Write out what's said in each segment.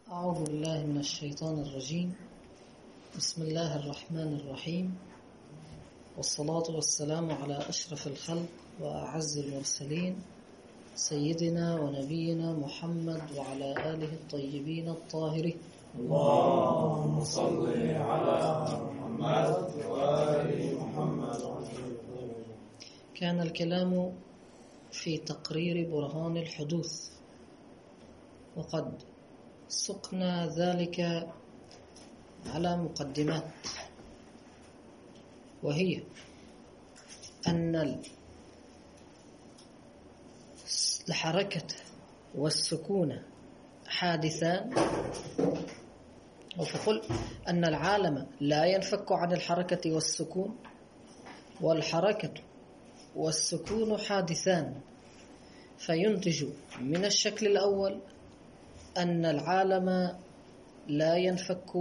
أعوذ بالله من الشيطان الرجيم. بسم الله الرحمن الرحيم، والصلاة والسلام على أشرف الخلق وأعز المرسلين سيدنا ونبينا محمد وعلى آله الطيبين الطاهرين. اللهم صل على محمد وآل محمد. كان الكلام في تقرير برهان الحدوث، وقد سقنا ذلك على مقدمات، وهي أن الحركة والسكون حادثان، وفقل أن العالم لا ينفك عن الحركة والسكون، والحركة والسكون حادثان، فينتج من الشكل الأول أن العالم لا ينفك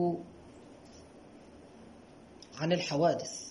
عن الحوادث.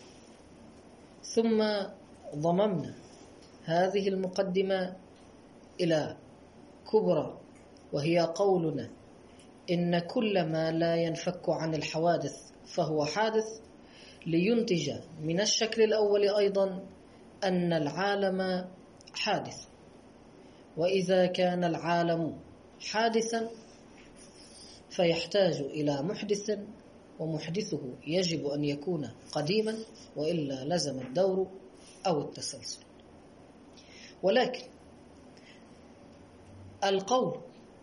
ثم ضممنا هذه المقدمة إلى كبرى، وهي قولنا إن كل ما لا ينفك عن الحوادث فهو حادث، لينتج من الشكل الأول أيضا أن العالم حادث. وإذا كان العالم حادثا فيحتاج إلى محدث، ومحدثه يجب أن يكون قديما، وإلا لزم الدور أو التسلسل. ولكن القول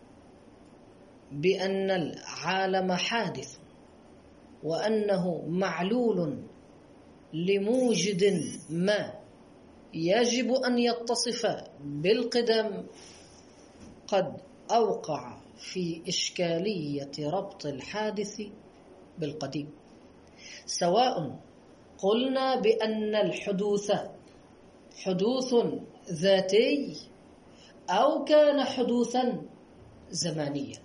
بأن العالم حادث وأنه معلول لموجد ما يجب أن يتصف بالقدم قد أوقع في إشكالية ربط الحادث بالقديم، سواء قلنا بأن الحدوث حدوث ذاتي أو كان حدوثا زمانيا.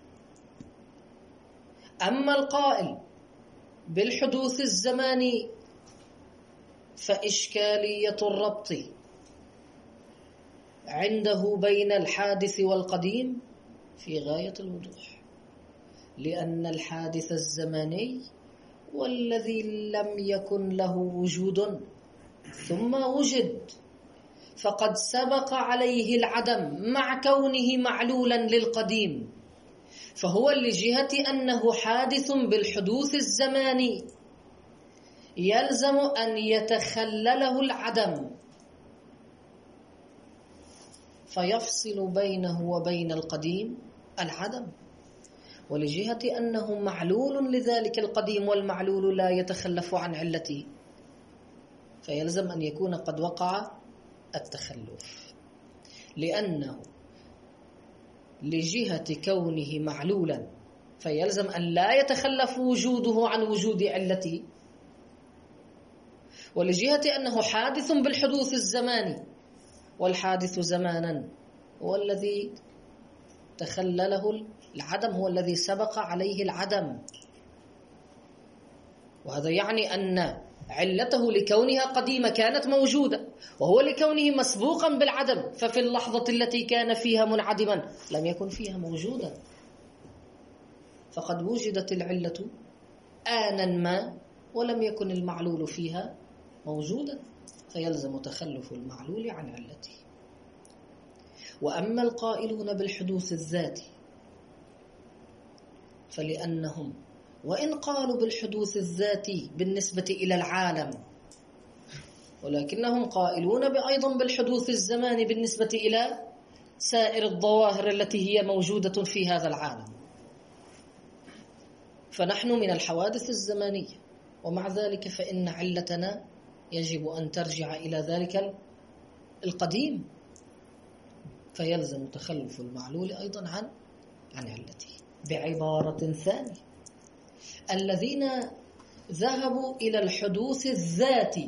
أما القائل بالحدوث الزماني فإشكالية الربط عنده بين الحادث والقديم في غاية الوضوح، لأن الحادث الزماني والذي لم يكن له وجود ثم وجد فقد سبق عليه العدم مع كونه معلولا للقديم، فهو لجهة أنه حادث بالحدوث الزماني يلزم أن يتخلله العدم فيفصل بينه وبين القديم العدم، ولجهة أنه معلول لذلك القديم والمعلول لا يتخلف عن علته فيلزم أن يكون قد وقع التخلف، لأنه لجهة كونه معلولا فيلزم أن لا يتخلف وجوده عن وجود علته، ولجهة أنه حادث بالحدوث الزماني، والحادث زمانا هو الذي تخلله العدم، هو الذي سبق عليه العدم. وهذا يعني أن علته لكونها قديمة كانت موجودة، وهو لكونه مسبوقا بالعدم، ففي اللحظة التي كان فيها منعدما لم يكن فيها موجودا، فقد وجدت العلة آنا ما ولم يكن المعلول فيها موجودا، فيلزم تخلف المعلول عن علته. وأما القائلون بالحدوث الذاتي فلأنهم وإن قالوا بالحدوث الذاتي بالنسبة إلى العالم، ولكنهم قائلون أيضا بالحدوث الزماني بالنسبة إلى سائر الظواهر التي هي موجودة في هذا العالم، فنحن من الحوادث الزمانية، ومع ذلك فإن علتنا يجب أن ترجع إلى ذلك القديم، فيلزم تخلف المعلول أيضا عن علته. بعبارة ثانية، الذين ذهبوا إلى الحدوث الذاتي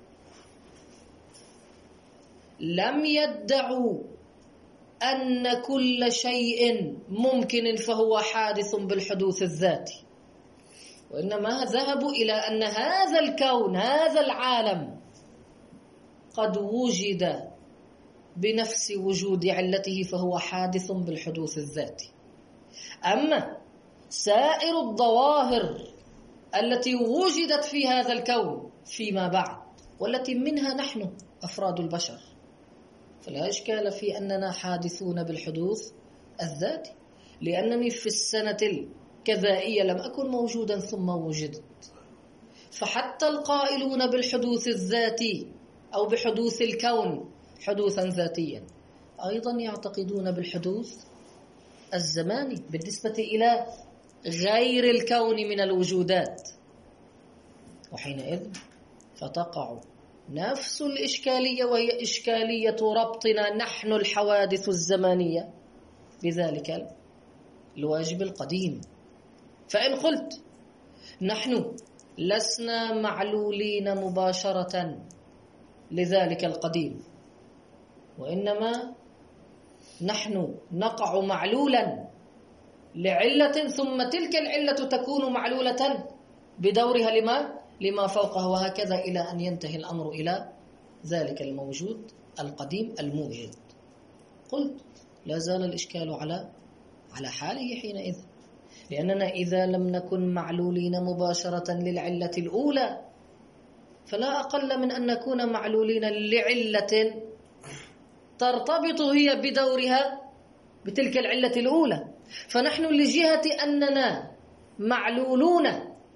لم يدعوا أن كل شيء ممكن فهو حادث بالحدوث الذاتي، وإنما ذهبوا إلى أن هذا الكون هذا العالم قد وجد بنفس وجود علته فهو حادث بالحدوث الذاتي، أما سائر الظواهر التي وجدت في هذا الكون فيما بعد والتي منها نحن أفراد البشر، فلا إشكال في أننا حادثون بالحدوث الذاتي، لأنني في السنة الكذائية لم أكن موجودا ثم وجدت. فحتى القائلون بالحدوث الذاتي أو بحدوث الكون حدوثا ذاتيا أيضا يعتقدون بالحدوث الزماني بالنسبة إلى غير الكون من الوجودات. وحينئذ فتقع نفس الإشكالية، وهي إشكالية ربطنا نحن الحوادث الزمانية بذلك الواجب القديم. فإن قلت نحن لسنا معلولين مباشرة لذلك القديم، وإنما نحن نقع معلولا لعلة، ثم تلك العلة تكون معلولة بدورها لما فوقها، وهكذا إلى أن ينتهي الأمر إلى ذلك الموجود القديم الموجد. قلت لا زال الإشكال على حاله حينئذ، لأننا إذا لم نكن معلولين مباشرة للعلة الأولى فلا أقل من أن نكون معلولين لعلة ترتبط هي بدورها بتلك العلة الأولى. فنحن لجهة أننا معلولون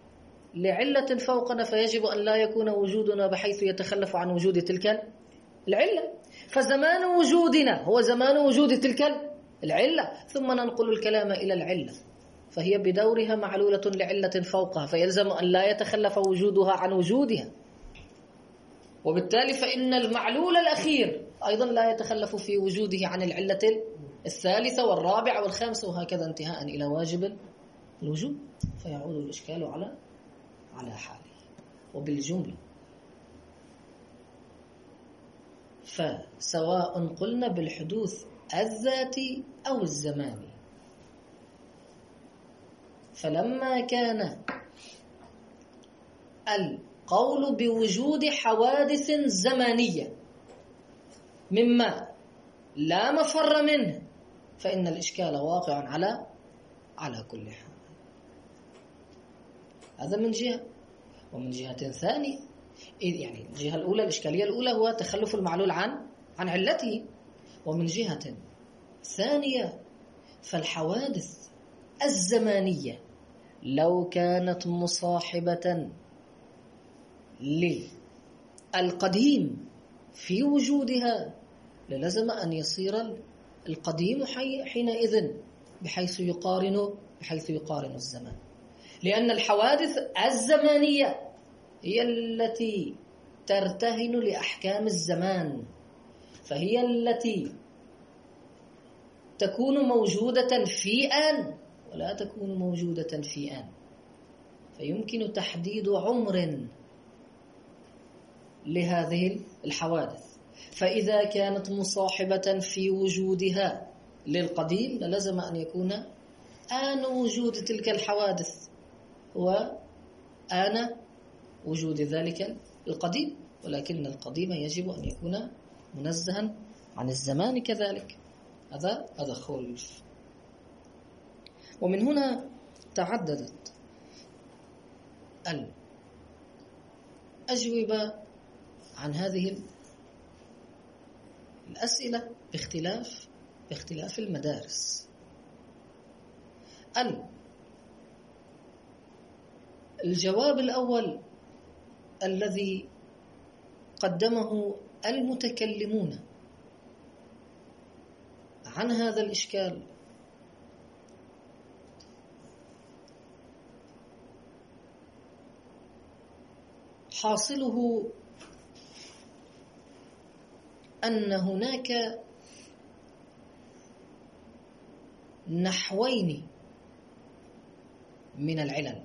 لعلة فوقنا فيجب أن لا يكون وجودنا بحيث يتخلف عن وجود تلك العلة، فزمان وجودنا هو زمان وجود تلك العلة، ثم ننقل الكلام إلى العلة فهي بدورها معلولة لعلة فوقها، فيلزم أن لا يتخلف وجودها عن وجودها، وبالتالي فإن المعلول الأخير أيضا لا يتخلف في وجوده عن العلة الثالثة والرابعة والخامسة، وهكذا انتهاء إلى واجب الوجود، فيعود الإشكال على حاله. وبالجملة فسواء قلنا بالحدوث الذاتي أو الزماني، فلما كان القول بوجود حوادث زمانية مما لا مفر منه فإن الإشكال واقع على كل حال. هذا من جهة. ومن جهة ثانية، يعني الجهة الأولى الإشكالية الأولى هو تخلف المعلول عن علته، ومن جهة ثانية فالحوادث الزمانية لو كانت مصاحبة للقديم في وجودها للزم أن يصير القديم حينئذ بحيث يقارن الزمان، لأن الحوادث الزمانية هي التي ترتهن لأحكام الزمان، فهي التي تكون موجودة في آن ولا تكون موجودة في آن، فيمكن تحديد عمر لهذه الحوادث. فإذا كانت مصاحبة في وجودها للقديم للزم أن يكون آن وجود تلك الحوادث وآن وجود ذلك القديم، ولكن القديم يجب أن يكون منزها عن الزمان كذلك. هذا خلف. ومن هنا تعددت الأجوبة عن هذه الأسئلة باختلاف المدارس. الجواب الأول الذي قدمه المتكلمون عن هذا الإشكال حاصله أن هناك نحوين من العلل: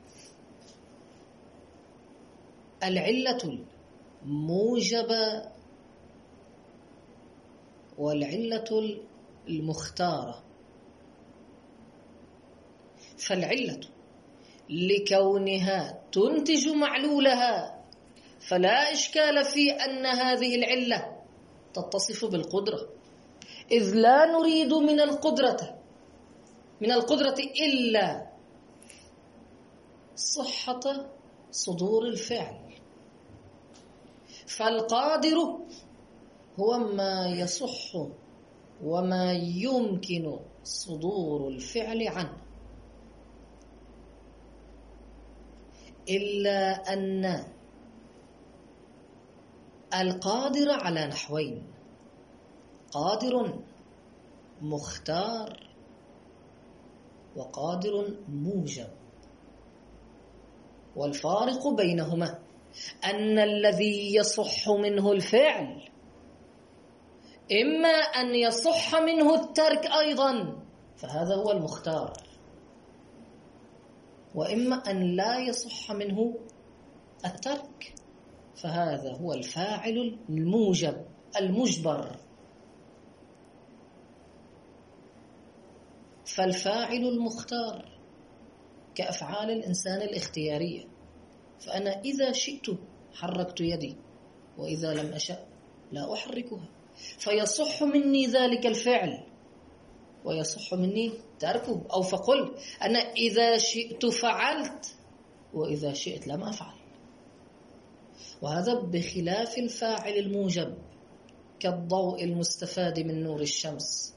العلة الموجبة والعلة المختارة. فالعلة لكونها تنتج معلولها فلا إشكال في أن هذه العلة تتصف بالقدرة، إذ لا نريد من القدرة من القدرة إلا صحة صدور الفعل. فالقادر هو ما يصح وما يمكن صدور الفعل عنه، إلا أن القادر على نحوين: قادر مختار وقادر موجب. والفارق بينهما أن الذي يصح منه الفعل إما أن يصح منه الترك أيضا، فهذا هو المختار، وإما أن لا يصح منه الترك، فهذا هو الفاعل الموجب المجبر. فالفاعل المختار كأفعال الإنسان الاختيارية، فأنا إذا شئت حركت يدي، وإذا لم أشأ لا أحركها، فيصح مني ذلك الفعل ويصح مني تركه. أو فقل أنا إذا شئت فعلت وإذا شئت لم أفعل. وهذا بخلاف الفاعل الموجب كالضوء المستفاد من نور الشمس،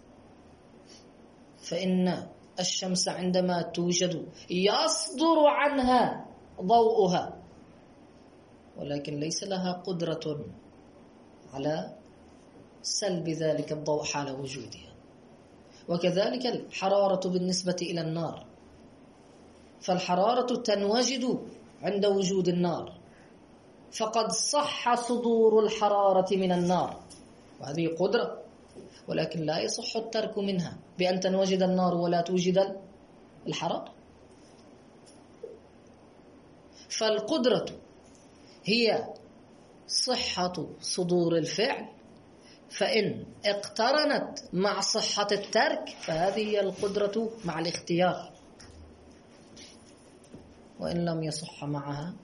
فإن الشمس عندما توجد يصدر عنها ضوءها، ولكن ليس لها قدرة على سلب ذلك الضوء حال وجودها. وكذلك الحرارة بالنسبة إلى النار، فالحرارة تنوجد عند وجود النار، فقد صح صدور الحرارة من النار، وهذه قدرة، ولكن لا يصح الترك منها بأن تنوجد النار ولا توجد الحرارة. فالقدرة هي صحة صدور الفعل، فإن اقترنت مع صحة الترك فهذه هي القدرة مع الاختيار، وإن لم يصح معها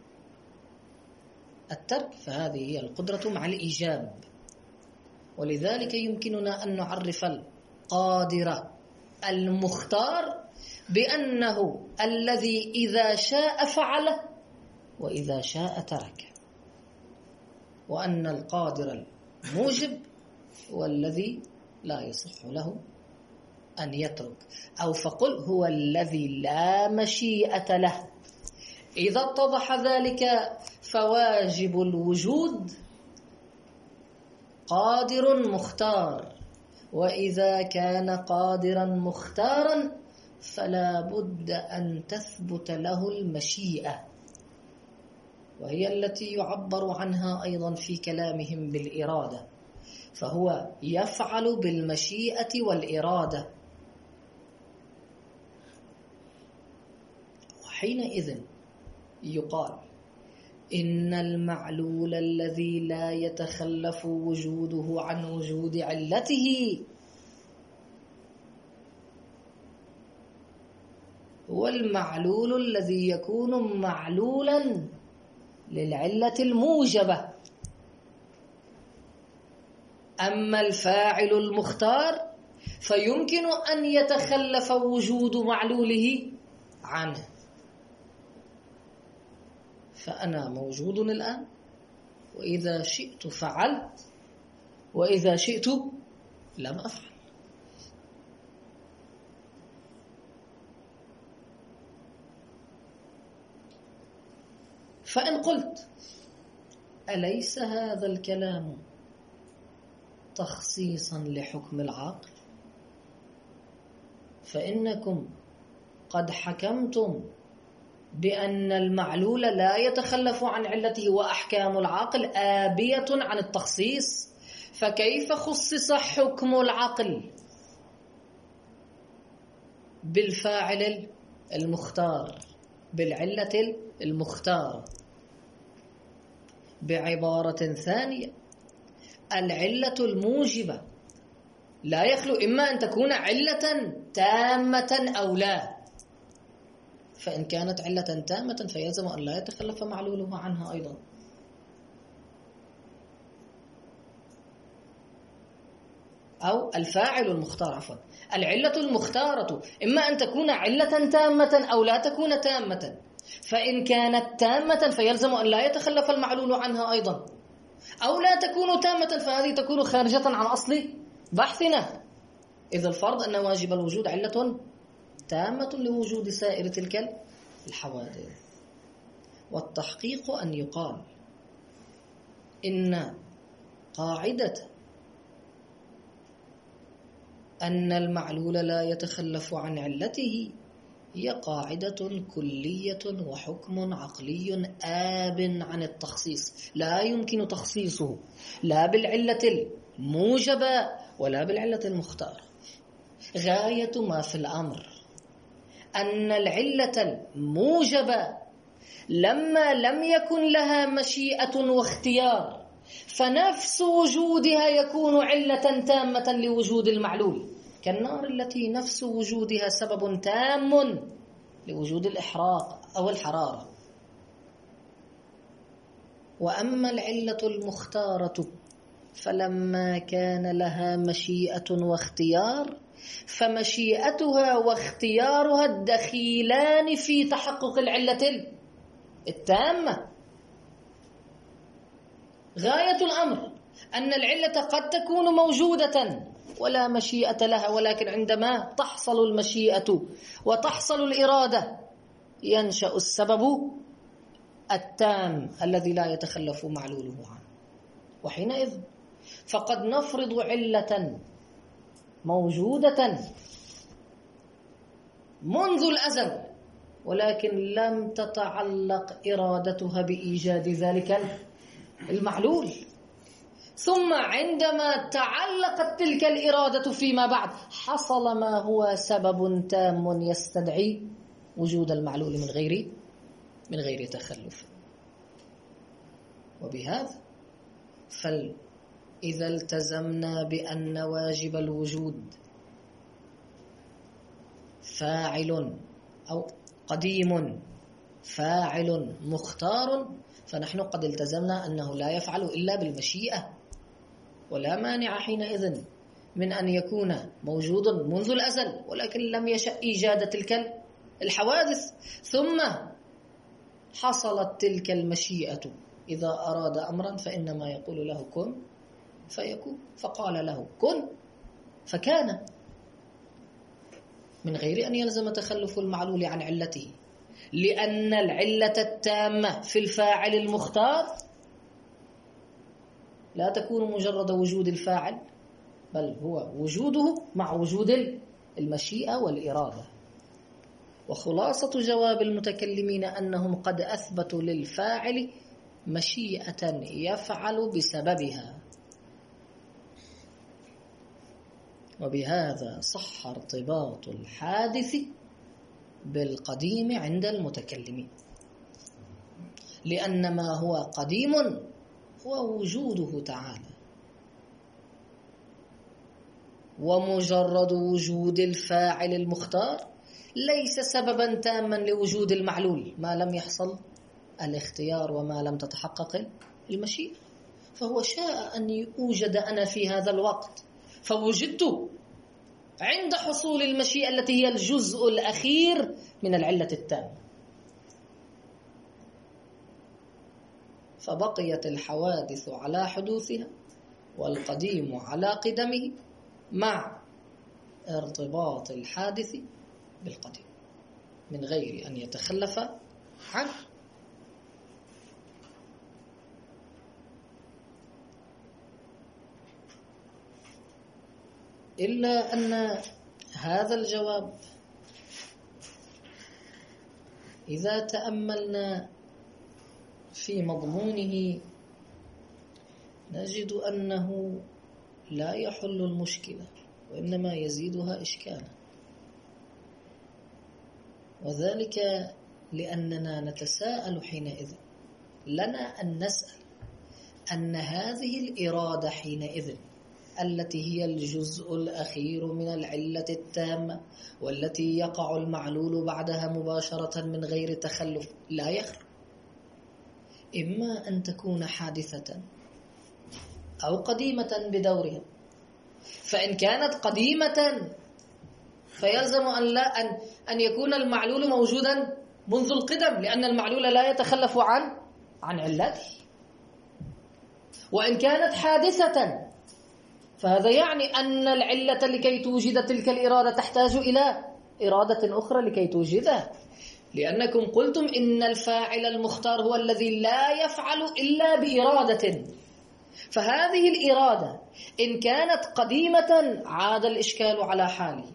الترك فهذه هي القدرة مع الإيجاب. ولذلك يمكننا أن نعرف القادر المختار بأنه الذي إذا شاء فعل وإذا شاء ترك، وأن القادر الموجب هو الذي لا يصح له أن يترك. أو فقل هو الذي لا مشيئة له. إذا اتضح ذلك فواجب الوجود قادر مختار، وإذا كان قادرا مختارا فلا بد أن تثبت له المشيئة، وهي التي يعبر عنها أيضا في كلامهم بالإرادة، فهو يفعل بالمشيئة والإرادة. وحينئذ يقال إن المعلول الذي لا يتخلف وجوده عن وجود علته هو المعلول الذي يكون معلولا للعلة الموجبة. أما الفاعل المختار فيمكن أن يتخلف وجود معلوله عنه، فأنا موجود الآن، وإذا شئت فعلت وإذا شئت لم أفعل. فإن قلت أليس هذا الكلام تخصيصا لحكم العقل؟ فإنكم قد حكمتم بأن المعلول لا يتخلف عن علته، وأحكام العقل آبية عن التخصيص، فكيف خصص حكم العقل بالفاعل المختار بالعلة المختار؟ بعبارة ثانية، العلة الموجبة لا يخلو إما أن تكون علة تامة أو لا، فإن كانت علة تامة فيلزم أن لا يتخلف معلوله عنها أيضا. أو الفاعل المختار عفوا. العلة المختارة إما أن تكون علة تامة أو لا تكون تامة، فإن كانت تامة فيلزم أن لا يتخلف المعلول عنها أيضا، أو لا تكون تامة فهذه تكون خارجة عن أصل بحثنا. إذا الفرض أن واجب الوجود علة تامة لوجود سائر تلك الحوادث. والتحقيق أن يقال إن قاعدة أن المعلول لا يتخلف عن علته هي قاعدة كلية وحكم عقلي آب عن التخصيص، لا يمكن تخصيصه لا بالعلة الموجبة ولا بالعلة المختارة. غاية ما في الأمر أن العلة الموجبة لما لم يكن لها مشيئة واختيار فنفس وجودها يكون علة تامة لوجود المعلول، كالنار التي نفس وجودها سبب تام لوجود الإحراق أو الحرارة. وأما العلة المختارة فلما كان لها مشيئة واختيار فمشيئتها واختيارها الدخيلان في تحقق العلة التامة. غاية الأمر أن العلة قد تكون موجودة ولا مشيئة لها، ولكن عندما تحصل المشيئة وتحصل الإرادة ينشأ السبب التام الذي لا يتخلف معلوله عنه. وحينئذ فقد نفرض علة موجودة منذ الأزل ولكن لم تتعلق إرادتها بإيجاد ذلك المعلول، ثم عندما تعلقت تلك الإرادة فيما بعد حصل ما هو سبب تام يستدعي وجود المعلول من غير تخلف. وبهذا فإذا التزمنا بأن واجب الوجود فاعل أو قديم فاعل مختار، فنحن قد التزمنا أنه لا يفعل إلا بالمشيئة، ولا مانع حينئذ من أن يكون موجودا منذ الأزل ولكن لم يشأ إيجاد تلك الحوادث، ثم حصلت تلك المشيئة. إذا أراد أمرا فإنما يقول له كن فيكون، فقال له كن فكان، من غير أن يلزم تخلف المعلول عن علته، لأن العلة التامة في الفاعل المختار لا تكون مجرد وجود الفاعل، بل هو وجوده مع وجود المشيئة والإرادة. وخلاصة جواب المتكلمين أنهم قد أثبتوا للفاعل مشيئة يفعل بسببها، وبهذا صح ارتباط الحادث بالقديم عند المتكلمين، لأن ما هو قديم هو وجوده تعالى، ومجرد وجود الفاعل المختار ليس سببا تاما لوجود المعلول ما لم يحصل الاختيار وما لم تتحقق المشيئة. فهو شاء أن أوجد أنا في هذا الوقت فوجدت عند حصول المشيئة التي هي الجزء الأخير من العلة التامة، فبقيت الحوادث على حدوثها والقديم على قدمه مع ارتباط الحادث بالقديم من غير أن يتخلف عنه. إلا أن هذا الجواب إذا تأملنا في مضمونه نجد أنه لا يحل المشكلة وإنما يزيدها إشكالا، وذلك لأننا نتساءل حينئذ، لنا أن نسأل أن هذه الإرادة حينئذ التي هي الجزء الأخير من العلة التامة والتي يقع المعلول بعدها مباشرة من غير تخلف لا يخلو، إما أن تكون حادثة أو قديمة بدورها، فإن كانت قديمة فيلزم أن يكون المعلول موجودا منذ القدم، لأن المعلول لا يتخلف عن علته. وإن كانت حادثة فهذا يعني أن العلة لكي توجد تلك الإرادة تحتاج إلى إرادة أخرى لكي توجدها، لأنكم قلتم إن الفاعل المختار هو الذي لا يفعل إلا بإرادة. فهذه الإرادة إن كانت قديمة عاد الإشكال على حاله،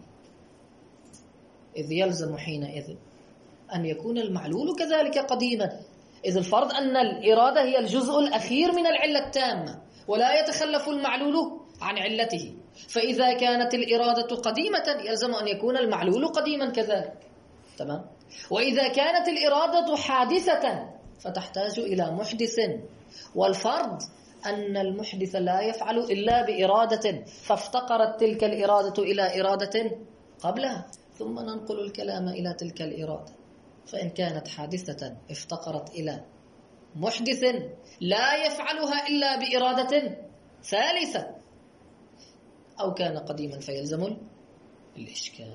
إذ يلزم حينئذ أن يكون المعلول كذلك قديما، إذ الفرض أن الإرادة هي الجزء الأخير من العلة التامة ولا يتخلف المعلول عن علته. فإذا كانت الإرادة قديمة يلزم أن يكون المعلول قديما كذلك. تمام؟ وإذا كانت الإرادة حادثة فتحتاج إلى محدث، والفرض أن المحدث لا يفعل إلا بإرادة، فافتقرت تلك الإرادة إلى إرادة قبلها، ثم ننقل الكلام إلى تلك الإرادة. فإن كانت حادثة افتقرت إلى محدث لا يفعلها إلا بإرادة ثالثة، أو كان قديما فيلزم الإشكال.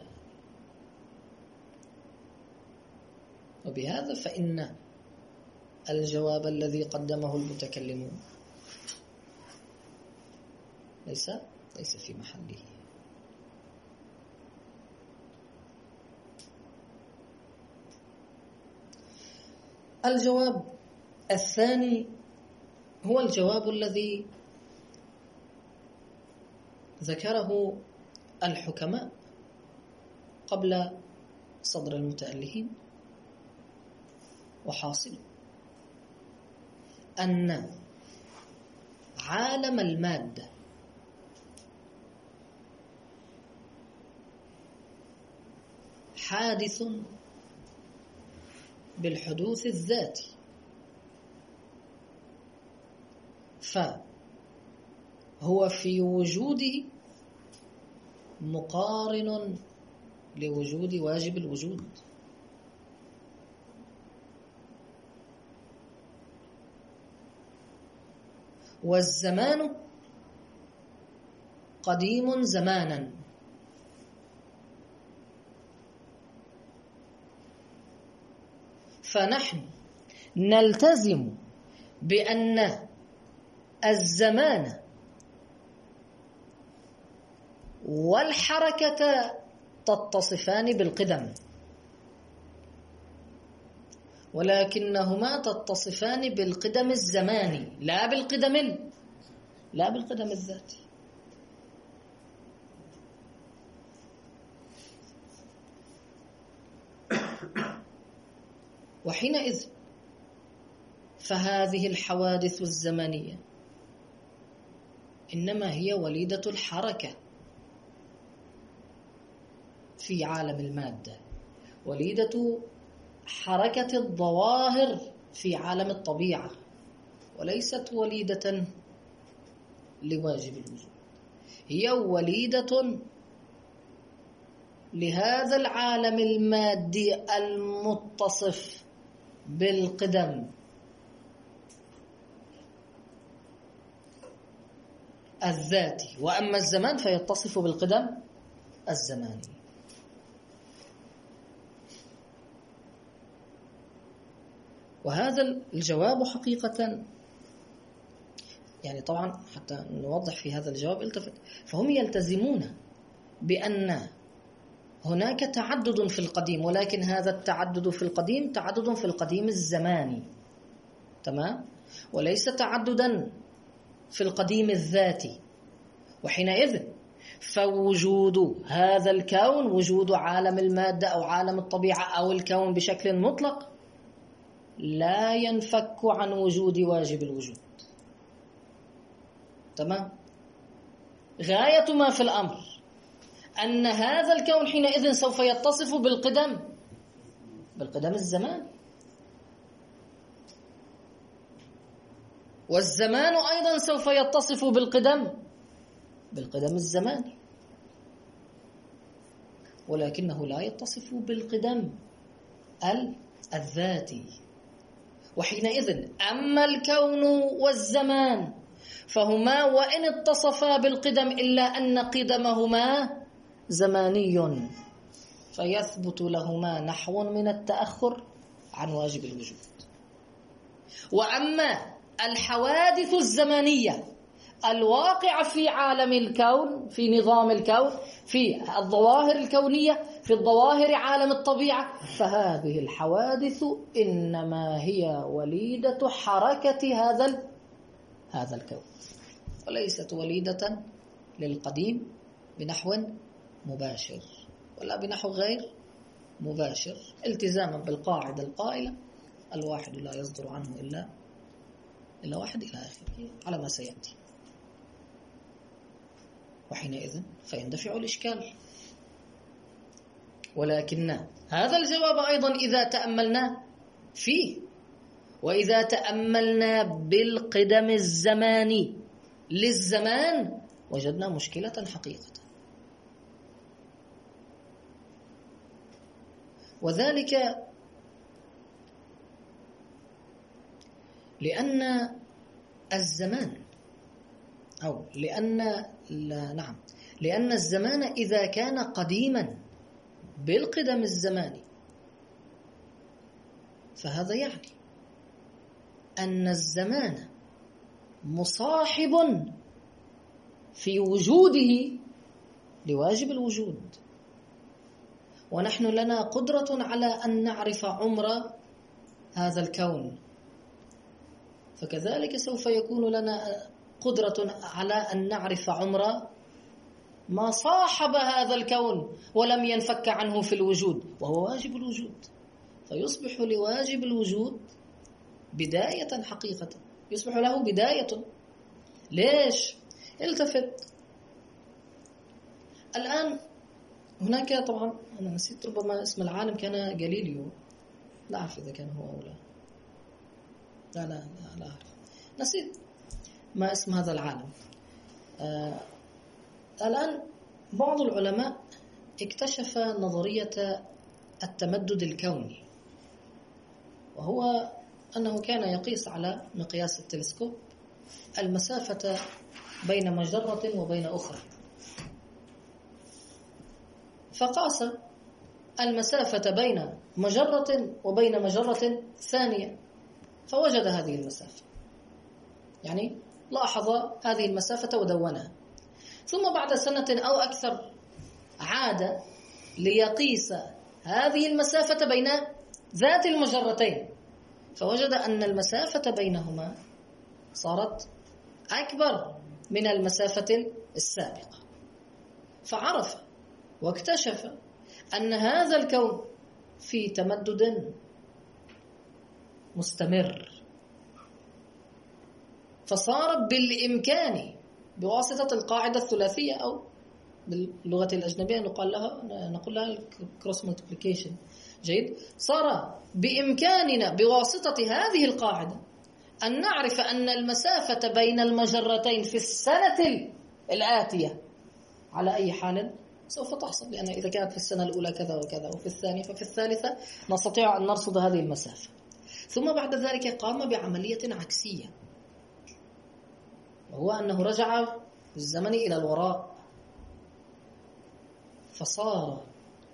وبهذا فإن الجواب الذي قدمه المتكلمون ليس في محله. الجواب الثاني هو الجواب الذي ذكره الحكماء قبل صدر المتألهين، وحاصل أن عالم المادة حادث بالحدوث الذاتي، فهو في وجوده مقارن لوجود واجب الوجود، والزمان قديم زمانا، فنحن نلتزم بأن الزمان والحركة تتصفان بالقدم، ولكنهما تتصفان بالقدم الزماني لا بالقدم الذاتي. وحينئذ فهذه الحوادث الزمنية إنما هي وليدة الحركة في عالم المادة، وليدة حركة الظواهر في عالم الطبيعة، وليست وليدة لواجب الوجود، هي وليدة لهذا العالم المادي المتصف بالقدم الذاتي، وأما الزمان فيتصف بالقدم الزماني. وهذا الجواب حقيقة يعني طبعا حتى نوضح في هذا الجواب التفت، فهم يلتزمون بأن هناك تعدد في القديم، ولكن هذا التعدد في القديم تعدد في القديم الزماني، تمام، وليس تعددا في القديم الذاتي. وحينئذ فوجود هذا الكون، وجود عالم المادة أو عالم الطبيعة أو الكون بشكل مطلق، لا ينفك عن وجود واجب الوجود، تمام. غاية ما في الأمر أن هذا الكون حينئذ سوف يتصف بالقدم الزمان، والزمان أيضا سوف يتصف بالقدم الزماني، ولكنه لا يتصف بالقدم الذاتي. وحينئذ أما الكون والزمان فهما وإن اتصفا بالقدم إلا أن قدمهما زماني، فيثبت لهما نحو من التأخر عن واجب الوجود. وأما الحوادث الزمنية الواقعة في عالم الكون، في نظام الكون، في الظواهر الكونية، في الظواهر عالم الطبيعة، فهذه الحوادث إنما هي وليدة حركة هذا الكون، وليست وليدة للقديم بنحو مباشر ولا بنحو غير مباشر، التزاما بالقاعدة القائلة الواحد لا يصدر عنه إلا واحد إلى آخره على ما سيأتي. وحينئذ فيندفع الإشكال. ولكن هذا الجواب أيضا إذا تأملنا فيه، وإذا تأملنا بالقدم الزماني للزمان، وجدنا مشكلة حقيقة. وذلك لأن الزمان لأن الزمان إذا كان قديما بالقدم الزماني، فهذا يعني أن الزمان مصاحب في وجوده لواجب الوجود، ونحن لنا قدرة على أن نعرف عمر هذا الكون، فكذلك سوف يكون لنا قدرة على أن نعرف عمر ما صاحب هذا الكون ولم ينفك عنه في الوجود، وهو واجب الوجود. فيصبح لواجب الوجود بداية حقيقة، يصبح له بداية. ليش؟ التفت الآن. هناك طبعا أنا نسيت ربما اسم العالم، كان غاليليو، لا أعرف إذا كان هو أو لا أعرف، نسيت ما اسم هذا العالم. الآن بعض العلماء اكتشف نظرية التمدد الكوني، وهو أنه كان يقيس على مقياس التلسكوب المسافة بين مجرة وبين أخرى، فقاس المسافة بين مجرة وبين مجرة ثانية، فوجد هذه المسافة، يعني لاحظ هذه المسافة ودونها. ثم بعد سنة أو أكثر عاد ليقيس هذه المسافة بين ذات المجرتين، فوجد أن المسافة بينهما صارت أكبر من المسافة السابقة، فعرف واكتشف أن هذا الكون في تمدد مستمر. فصار بالإمكان بواسطة القاعدة الثلاثية، أو باللغة الأجنبية نقول لها cross multiplication، جيد، صار بإمكاننا بواسطة هذه القاعدة أن نعرف أن المسافة بين المجرتين في السنة الآتية على أي حال سوف تحصل، لأن إذا كانت في السنة الأولى كذا وكذا وفي الثانية، ففي الثالثة نستطيع أن نرصد هذه المسافة. ثم بعد ذلك قام بعملية عكسية، وهو أنه رجع بالزمن إلى الوراء، فصار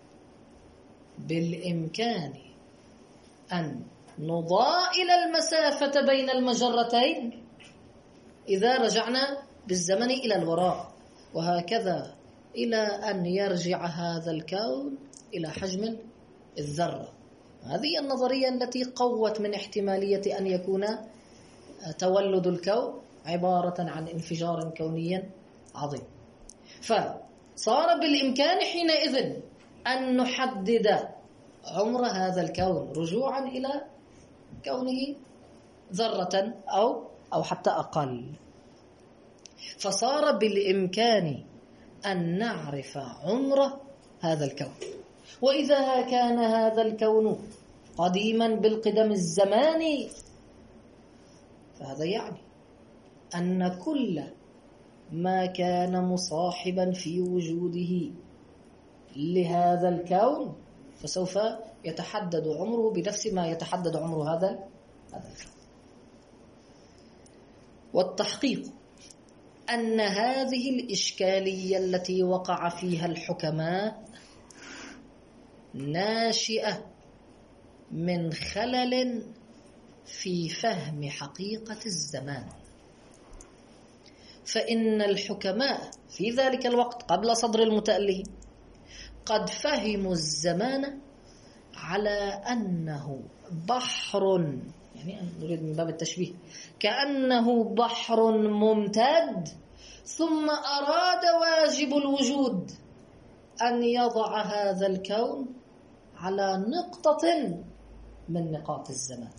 بالإمكان أن نضائل المسافة بين المجرتين إذا رجعنا بالزمن إلى الوراء، وهكذا إلى أن يرجع هذا الكون إلى حجم الذرة. هذه النظرية التي قوت من احتمالية أن يكون تولد الكون عبارة عن انفجار كوني عظيم. فصار بالإمكان حينئذ أن نحدد عمر هذا الكون رجوعا إلى كونه ذرة أو حتى أقل. فصار بالإمكان أن نعرف عمر هذا الكون. وإذا كان هذا الكون قديما بالقدم الزماني، فهذا يعني أن كل ما كان مصاحبا في وجوده لهذا الكون فسوف يتحدد عمره بنفس ما يتحدد عمر هذا الكون. والتحقيق أن هذه الإشكالية التي وقع فيها الحكماء ناشئة من خلل في فهم حقيقة الزمان. فإن الحكماء في ذلك الوقت قبل صدر المتأله قد فهموا الزمان على أنه بحر، يعني نريد من باب التشبيه، كأنه بحر ممتد، ثم أراد واجب الوجود أن يضع هذا الكون على نقطة من نقاط الزمان،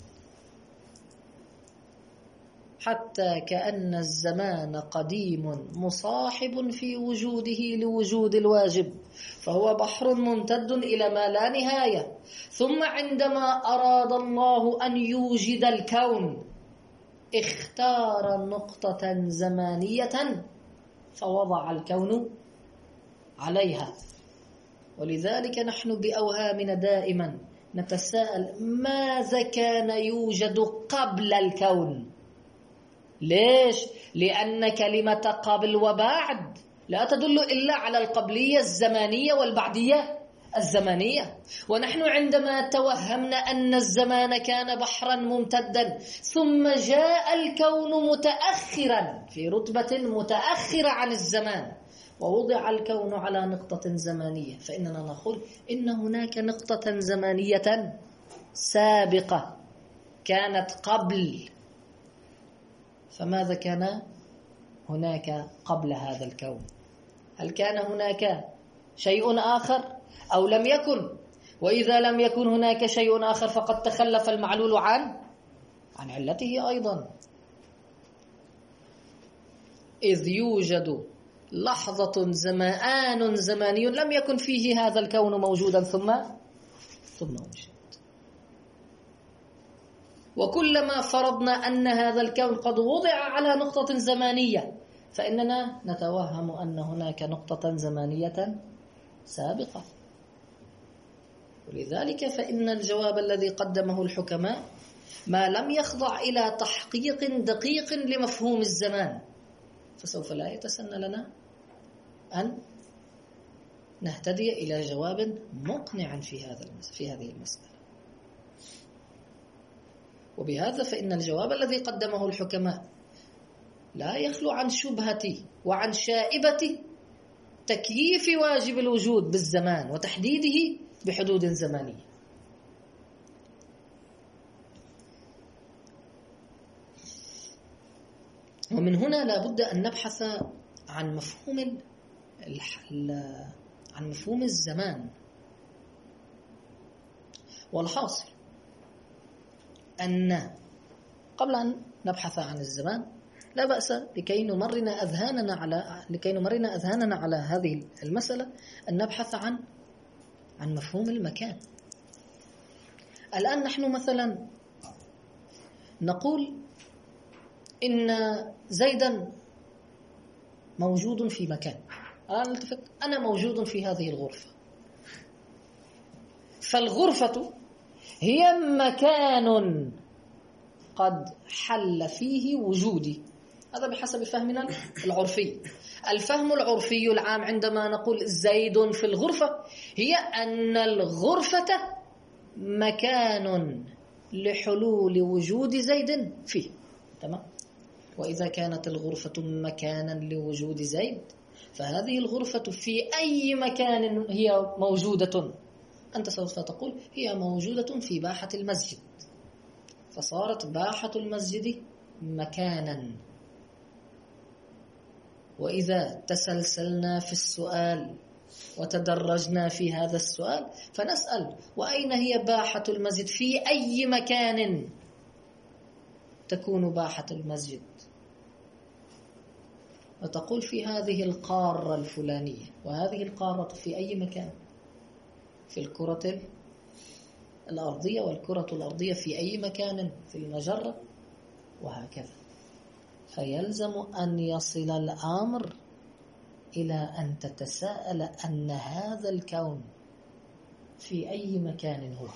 حتى كأن الزمان قديم مصاحب في وجوده لوجود الواجب، فهو بحر ممتد إلى ما لا نهاية. ثم عندما أراد الله أن يوجد الكون اختار نقطة زمانية فوضع الكون عليها. ولذلك نحن بأوهامنا دائما نتساءل ماذا كان يوجد قبل الكون؟ ليش؟ لأن كلمة قبل وبعد لا تدل إلا على القبلية الزمانية والبعدية الزمانية. ونحن عندما توهمنا أن الزمان كان بحرا ممتدا ثم جاء الكون متأخرا في رتبة متأخرة عن الزمان ووضع الكون على نقطة زمانية، فإننا نقول إن هناك نقطة زمانية سابقة كانت قبل. فماذا كان هناك قبل هذا الكون؟ هل كان هناك شيء آخر أو لم يكن؟ وإذا لم يكن هناك شيء آخر فقد تخلف المعلول عن علته أيضا، إذ يوجد لحظة آن زماني لم يكن فيه هذا الكون موجودا ثم وجد. وكلما فرضنا أن هذا الكون قد وضع على نقطة زمانية فإننا نتوهم أن هناك نقطة زمانية سابقة. ولذلك فإن الجواب الذي قدمه الحكماء ما لم يخضع إلى تحقيق دقيق لمفهوم الزمان، فسوف لا يتسنى لنا أن نهتدي إلى جواب مقنع في هذه المسألة. وبهذا فإن الجواب الذي قدمه الحكماء لا يخلو عن شبهة وعن شائبة تكييف واجب الوجود بالزمان وتحديده بحدود زمانية. ومن هنا لا بد أن نبحث عن مفهوم الزمان. والحاصل أن قبل أن نبحث عن الزمان لا بأس لكي نمرنا أذهاننا على هذه المسألة أن نبحث عن مفهوم المكان. الآن نحن مثلا نقول إن زيدا موجود في مكان. الآن نلتفت أنا موجود في هذه الغرفة، فالغرفة هي مكان قد حل فيه وجودي. هذا بحسب فهمنا العرفي. الفهم العرفي العام عندما نقول زيد في الغرفة هي أن الغرفة مكان لحلول وجود زيد فيه، تمام؟ وإذا كانت الغرفة مكانا لوجود زيد فهذه الغرفة في أي مكان هي موجودة؟ أنت سوف تقول هي موجودة في باحة المسجد، فصارت باحة المسجد مكانا. وإذا تسلسلنا في السؤال وتدرجنا في هذا السؤال فنسأل وأين هي باحة المسجد؟ في أي مكان تكون باحة المسجد؟ وتقول في هذه القارة الفلانية. وهذه القارة في أي مكان؟ في الكرة الأرضية، والكرة الأرضية في أي مكان؟ في المجرة، وهكذا. فيلزم أن يصل الأمر إلى أن تتساءل أن هذا الكون في أي مكان هو.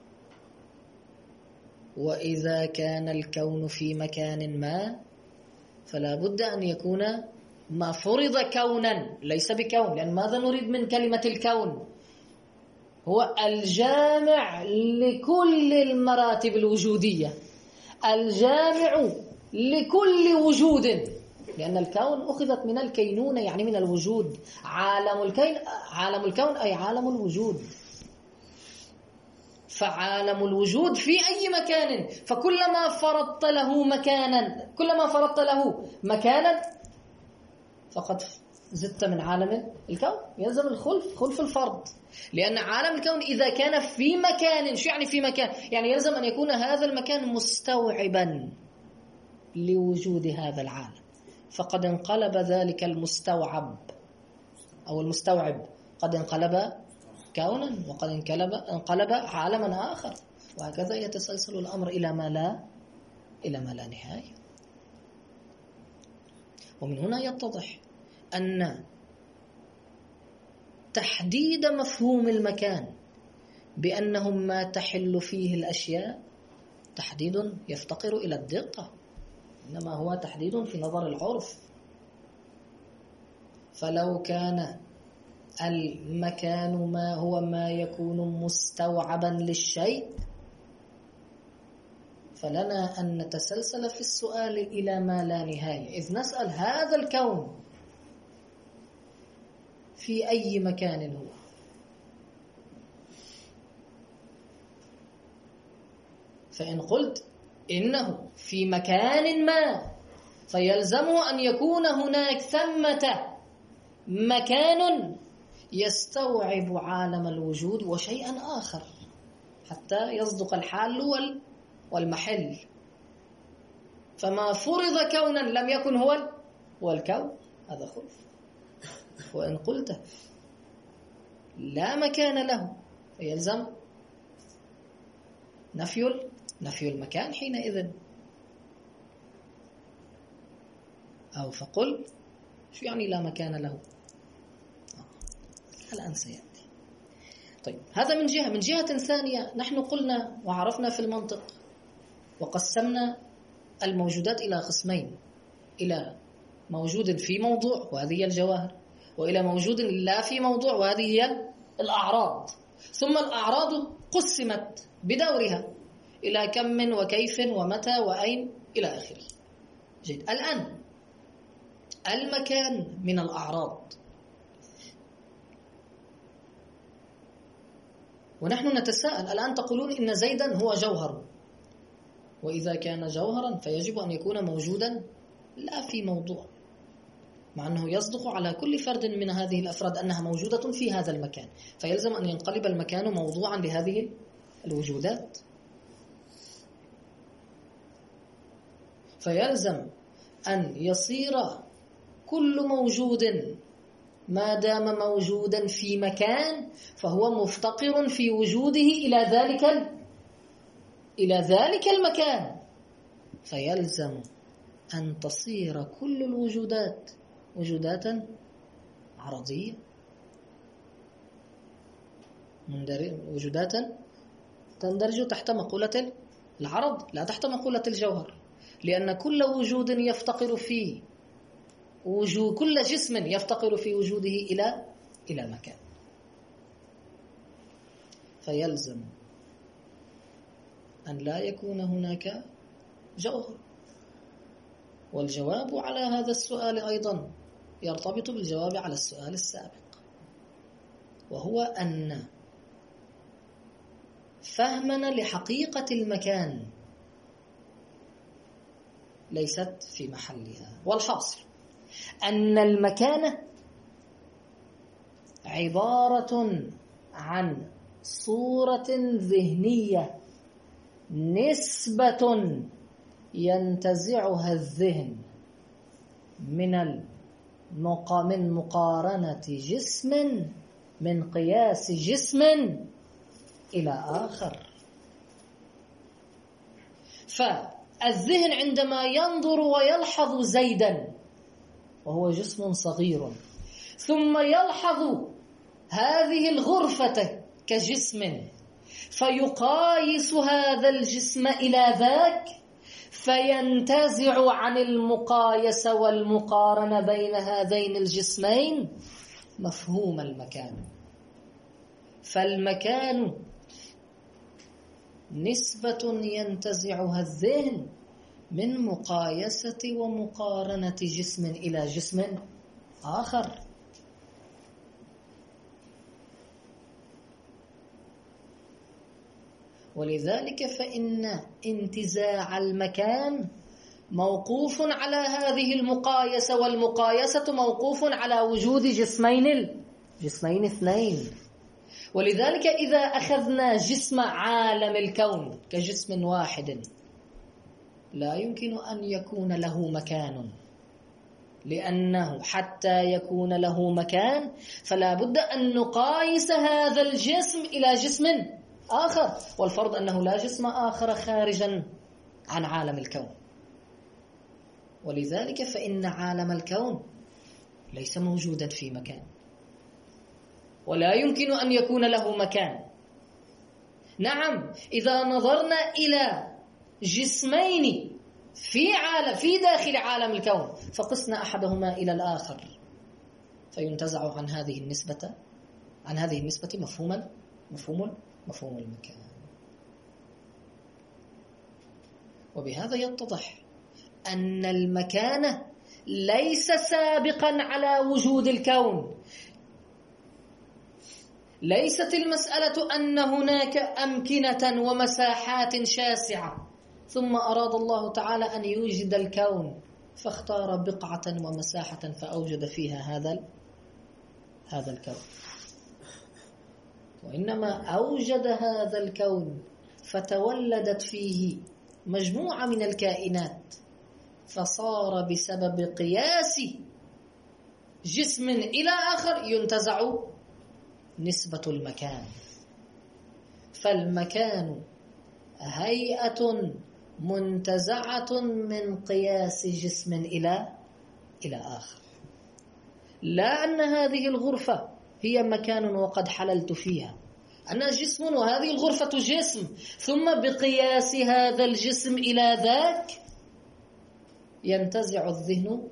وإذا كان الكون في مكان ما فلا بد أن يكون ما فرض كونا ليس بكون، لأن ماذا نريد من كلمة الكون؟ هو الجامع لكل المراتب الوجودية، الجامع لكل وجود، لأن الكون أخذت من الكينونة يعني من الوجود. عالم الكون أي عالم الوجود، فعالم الوجود في أي مكان، فكلما فرضت له مكانا فقد زدت من عالم الكون، يلزم خلف الفرض، لأن عالم الكون إذا كان في مكان، شو يعني في مكان؟ يعني يلزم أن يكون هذا المكان مستوعبا لوجود هذا العالم، فقد انقلب ذلك المستوعب أو المستوعب قد انقلب كونا، وقد انقلب عالما آخر، وهكذا يتسلسل الأمر إلى ما لا نهاية. ومن هنا يتضح أن تحديد مفهوم المكان بأنه ما تحل فيه الأشياء تحديد يفتقر إلى الدقة، إنما هو تحديد في نظر العرف. فلو كان المكان ما يكون مستوعبا للشيء فلنا أن نتسلسل في السؤال إلى ما لا نهاية، إذ نسأل هذا الكون في أي مكان هو؟ فإن قلت إنه في مكان ما فيلزمه أن يكون هناك ثمة مكان يستوعب عالم الوجود وشيئا آخر حتى يصدق الحال والمحل. فما فرض كونا لم يكن هو الكون، هذا خلف. وإن قلت لا مكان له فيلزم نفي المكان حينئذ. أو فقل شو يعني لا مكان له؟ الآن سيأتي. طيب هذا من جهة ثانية، نحن قلنا وعرفنا في المنطق وقسمنا الموجودات إلى قسمين، إلى موجود في موضوع وهذه هي الجواهر، وإلى موجود لا في موضوع وهذه هي الأعراض. ثم الأعراض قسمت بدورها إلى كم وكيف ومتى وأين إلى آخره. جيد. الآن المكان من الأعراض، ونحن نتساءل الآن تقولون إن زيدا هو جوهر، وإذا كان جوهرا فيجب أن يكون موجودا لا في موضوع، مع أنه يصدق على كل فرد من هذه الأفراد أنها موجودة في هذا المكان، فيلزم أن ينقلب المكان موضوعا لهذه الوجودات. فيلزم أن يصير كل موجود ما دام موجودا في مكان فهو مفتقر في وجوده إلى ذلك المكان، فيلزم أن تصير كل الوجودات وجودات عرضية، وجودات تندرج تحت مقولة العرض لا تحت مقولة الجوهر، لأن كل وجود يفتقر فيه كل جسم يفتقر في وجوده إلى مكان، فيلزم أن لا يكون هناك جوهر. والجواب على هذا السؤال أيضا يرتبط بالجواب على السؤال السابق، وهو أن فهمنا لحقيقة المكان ليست في محلها. والحاصل أن المكان عبارة عن صورة ذهنية نسبة ينتزعها الذهن من مقارنة جسم من قياس جسم إلى آخر. فالذهن عندما ينظر ويلحظ زيدا وهو جسم صغير، ثم يلحظ هذه الغرفة كجسم، فيقايس هذا الجسم إلى ذاك، فينتزع عن المقايسة والمقارنة بين هذين الجسمين مفهوم المكان. فالمكان نسبة ينتزعها الذهن من مقايسة ومقارنة جسم إلى جسم آخر. ولذلك فإن انتزاع المكان موقوف على هذه المقايسة، والمقايسة موقوف على وجود جسمين اثنين. ولذلك إذا أخذنا جسم عالم الكون كجسم واحد لا يمكن أن يكون له مكان، لأنه حتى يكون له مكان فلا بد أن نقايس هذا الجسم إلى جسم آخر، والفرض أنه لا جسم آخر خارجا عن عالم الكون. ولذلك فإن عالم الكون ليس موجودا في مكان، ولا يمكن أن يكون له مكان. نعم، إذا نظرنا إلى جسمين في داخل عالم الكون فقسنا أحدهما إلى الآخر فينتزع عن هذه النسبة مفهوم المكان. وبهذا يتضح أن المكان ليس سابقا على وجود الكون. ليست المسألة أن هناك أمكنة ومساحات شاسعة ثم أراد الله تعالى أن يوجد الكون فاختار بقعة ومساحة فأوجد فيها هذا الكون، وإنما أوجد هذا الكون فتولدت فيه مجموعة من الكائنات، فصار بسبب قياس جسم إلى آخر ينتزع نسبة المكان. فالمكان هيئة منتزعة من قياس جسم إلى آخر، لا أن هذه الغرفة هي مكان وقد حللت فيها، أنا جسم وهذه الغرفة جسم، ثم بقياس هذا الجسم إلى ذاك ينتزع الذهن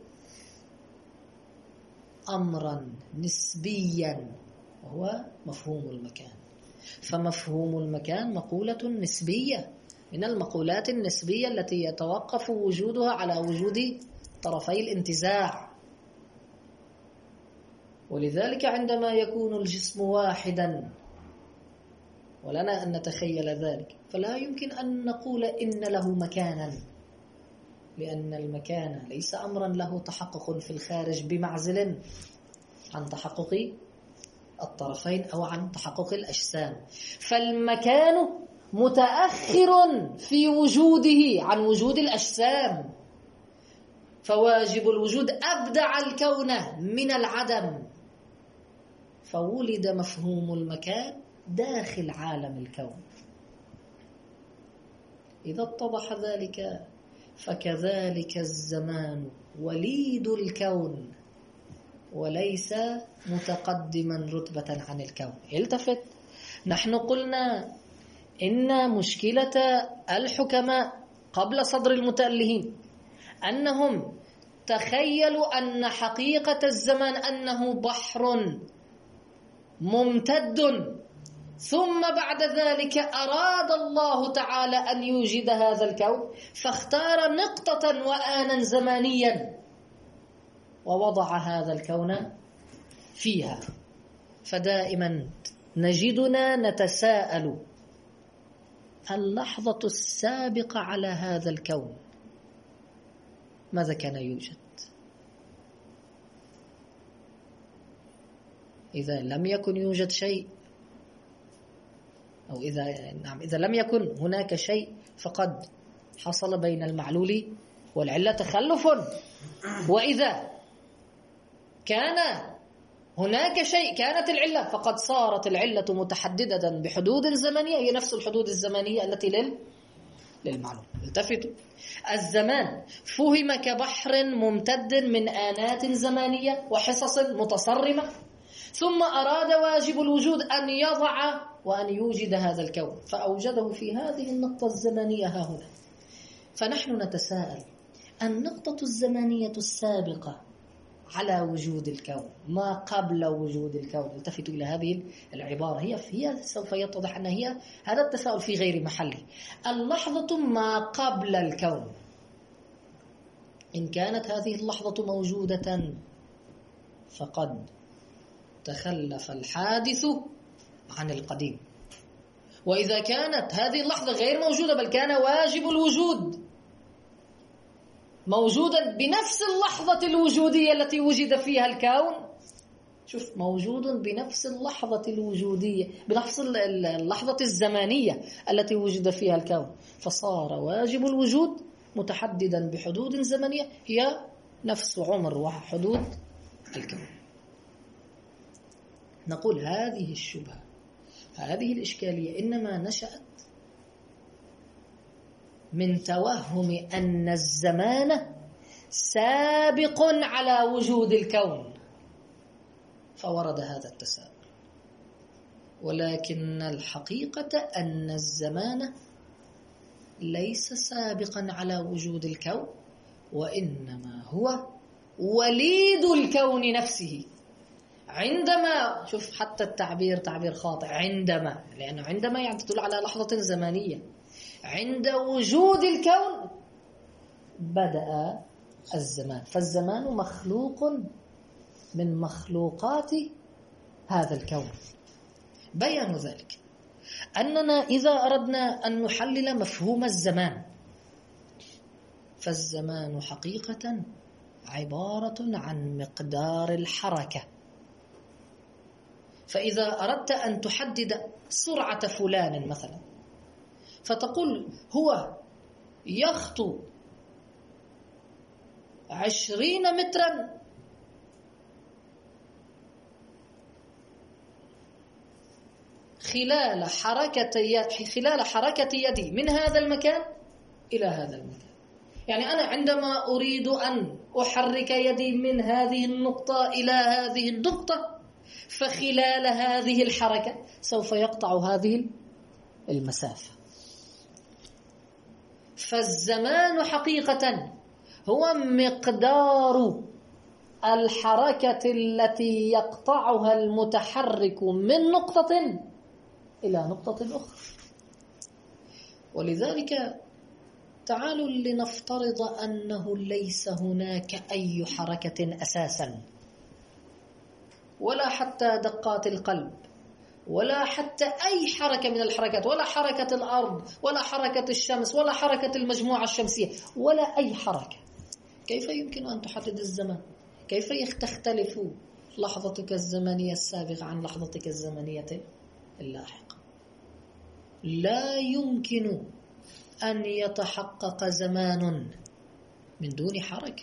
أمرا نسبيا وهو مفهوم المكان. فمفهوم المكان مقولة نسبية من المقولات النسبية التي يتوقف وجودها على وجود طرفي الانتزاع. ولذلك عندما يكون الجسم واحدا ولنا أن نتخيل ذلك فلا يمكن أن نقول إن له مكانا، لأن المكان ليس أمرا له تحقق في الخارج بمعزل عن تحقق الطرفين أو عن تحقق الأجسام. فالمكان متأخر في وجوده عن وجود الأجسام، فواجب الوجود أبدع الكون من العدم، فولد مفهوم المكان داخل عالم الكون. إذا اتضح ذلك فكذلك الزمان وليد الكون وليس متقدما رتبة عن الكون. التفت، نحن قلنا إن مشكلة الحكماء قبل صدر المتألهين أنهم تخيلوا أن حقيقة الزمان أنه بحر ممتد، ثم بعد ذلك أراد الله تعالى أن يوجد هذا الكون فاختار نقطة وآنا زمانيا ووضع هذا الكون فيها. فدائما نجدنا نتساءل اللحظة السابقة على هذا الكون ماذا كان يوجد؟ إذا لم يكن يوجد شيء، أو إذا لم يكن هناك شيء فقد حصل بين المعلول والعلة تخلف. وإذا كان هناك شيء كانت العلة فقد صارت العلة متحددة بحدود زمنية هي نفس الحدود الزمنية التي للمعلوم. التفتوا، الزمان فهم كبحر ممتد من آنات زمانية وحصص متصرمة، ثم أراد واجب الوجود أن يضع وأن يوجد هذا الكون فأوجده في هذه النقطة الزمنية ها هنا. فنحن نتساءل: النقطة الزمنية السابقة على وجود الكون، ما قبل وجود الكون، التفتوا إلى هذه العبارة، هي سوف يتضح أن هذا التساؤل في غير محله. اللحظة ما قبل الكون، إن كانت هذه اللحظة موجودة فقد تخلف الحادث عن القديم، وإذا كانت هذه اللحظة غير موجودة بل كان واجب الوجود موجودا بنفس اللحظة الوجودية التي وجد فيها الكون، شوف، موجود بنفس اللحظة الوجودية، بنفس اللحظة الزمانية التي وجد فيها الكون، فصار واجب الوجود متحددا بحدود زمنية هي نفس عمر وحدود الكون. نقول هذه الشبهة، هذه الإشكالية إنما نشأت من توهم أن الزمان سابق على وجود الكون، فورد هذا التساؤل. ولكن الحقيقة أن الزمان ليس سابقا على وجود الكون، وإنما هو وليد الكون نفسه. عندما، شوف حتى التعبير تعبير خاطئ، عندما، لأنه عندما يعني تدل على لحظة زمنية، عند وجود الكون بدأ الزمان، فالزمان مخلوق من مخلوقات هذا الكون. بيان ذلك أننا إذا أردنا أن نحلل مفهوم الزمان، فالزمان حقيقة عبارة عن مقدار الحركة. فإذا أردت أن تحدد سرعة فلان مثلا، فتقول هو يخطو 20 مترا خلال حركة يدي من هذا المكان إلى هذا المكان. يعني أنا عندما أريد أن أحرك يدي من هذه النقطة إلى هذه النقطة، فخلال هذه الحركة سوف يقطع هذه المسافة. فالزمان حقيقة هو مقدار الحركة التي يقطعها المتحرك من نقطة إلى نقطة أخرى. ولذلك تعالوا لنفترض أنه ليس هناك أي حركة أساسا، ولا حتى دقات القلب، ولا حتى أي حركة من الحركات، ولا حركة الأرض، ولا حركة الشمس، ولا حركة المجموعة الشمسية، ولا أي حركة. كيف يمكن أن تحدد الزمان؟ كيف تختلف لحظتك الزمنية السابقة عن لحظتك الزمنية اللاحقة؟ لا يمكن أن يتحقق زمان من دون حركة.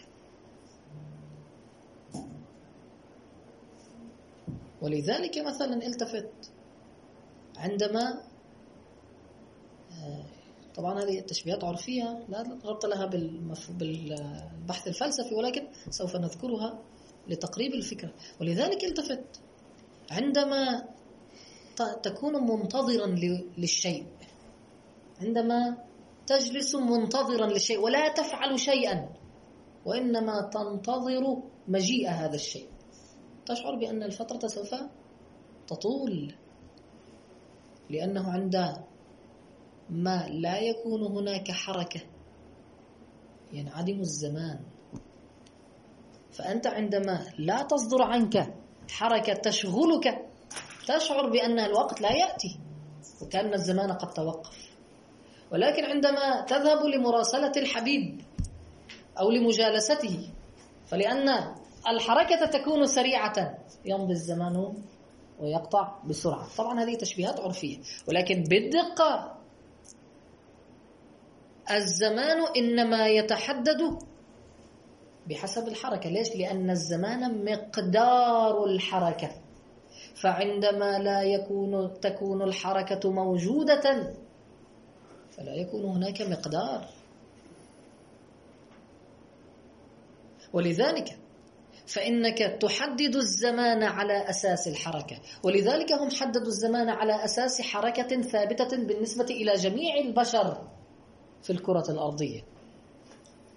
ولذلك مثلا التفت عندما، طبعا هذه التشبيهات عرفية لا ربط لها بالبحث الفلسفي، ولكن سوف نذكرها لتقريب الفكرة. ولذلك التفت عندما تكون منتظرا للشيء، عندما تجلس منتظرا للشيء ولا تفعل شيئا وإنما تنتظر مجيء هذا الشيء، تشعر بأن الفترة سوف تطول، لأنه عندما لا يكون هناك حركة ينعدم الزمان. فأنت عندما لا تصدر عنك حركة تشغلك تشعر بأن الوقت لا يأتي وكأن الزمان قد توقف. ولكن عندما تذهب لمراسلة الحبيب أو لمجالسته، فلأن الحركة تكون سريعة يمضي الزمان ويقطع بسرعة. طبعا هذه تشبيهات عرفية، ولكن بالدقة الزمان إنما يتحدد بحسب الحركة. ليش؟ لأن الزمان مقدار الحركة، فعندما لا تكون الحركة موجودة فلا يكون هناك مقدار. ولذلك فإنك تحدد الزمان على أساس الحركة، ولذلك هم حددوا الزمان على أساس حركة ثابتة بالنسبة إلى جميع البشر في الكرة الأرضية.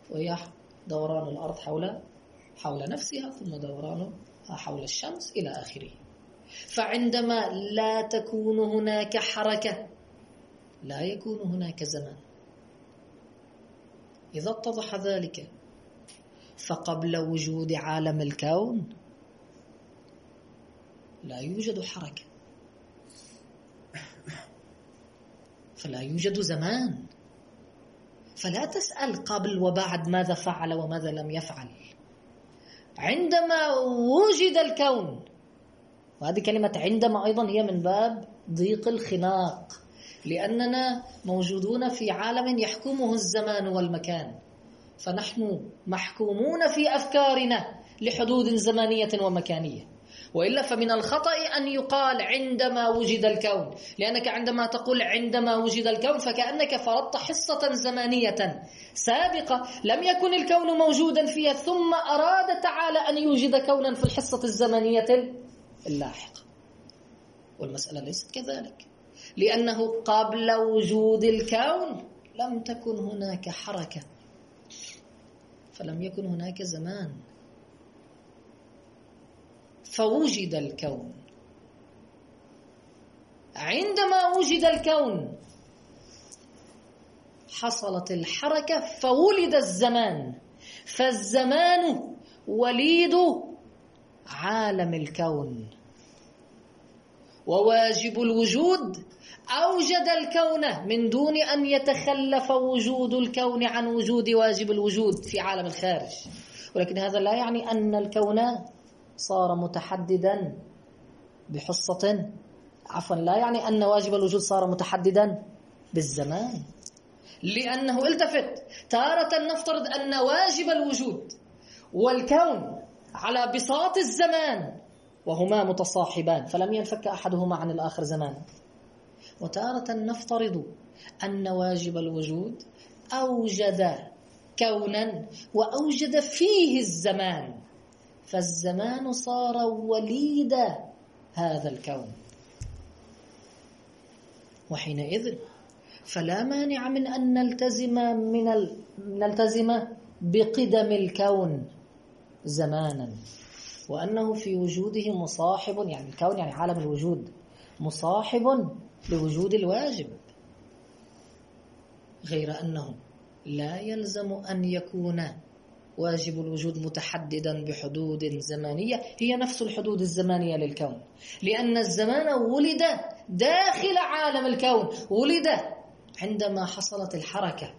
وهي دوران الأرض حول نفسها، ثم دورانها حول الشمس إلى آخره. فعندما لا تكون هناك حركة لا يكون هناك زمان. إذا اتضح ذلك فقبل وجود عالم الكون لا يوجد حركة، فلا يوجد زمان. فلا تسأل قبل وبعد ماذا فعل وماذا لم يفعل. عندما وجد الكون، وهذه كلمة عندما أيضا هي من باب ضيق الخناق، لأننا موجودون في عالم يحكمه الزمان والمكان، فنحن محكومون في أفكارنا لحدود زمانية ومكانية. وإلا فمن الخطأ أن يقال عندما وجد الكون، لأنك عندما تقول عندما وجد الكون فكأنك فرضت حصة زمانية سابقة لم يكن الكون موجودا فيها، ثم أراد تعالى أن يوجد كونا في الحصة الزمنية اللاحقة. والمسألة ليست كذلك، لأنه قبل وجود الكون لم تكن هناك حركة، فلم يكن هناك زمان. فوجد الكون. عندما وجد الكون حصلت الحركة فولد الزمان، فالزمان وليد عالم الكون. وواجب الوجود أوجد الكون من دون أن يتخلف وجود الكون عن وجود واجب الوجود في عالم الخارج. ولكن هذا لا يعني أن الكون صار متحددا بحصة، لا يعني أن واجب الوجود صار متحددا بالزمان. لأنه التفت، تارة نفترض أن واجب الوجود والكون على بساط الزمان وهما متصاحبان فلم ينفك أحدهما عن الآخر زمان، وتارة نفترض أن واجب الوجود أوجد كونا وأوجد فيه الزمان، فالزمان صار وليد هذا الكون. وحينئذ فلا مانع من أن نلتزم بقدم الكون زمانا، وأنه في وجوده مصاحب، يعني الكون يعني عالم الوجود مصاحب لوجود الواجب، غير أنه لا يلزم أن يكون واجب الوجود متحددا بحدود زمانية هي نفس الحدود الزمانية للكون، لأن الزمان ولد داخل عالم الكون، ولد عندما حصلت الحركة.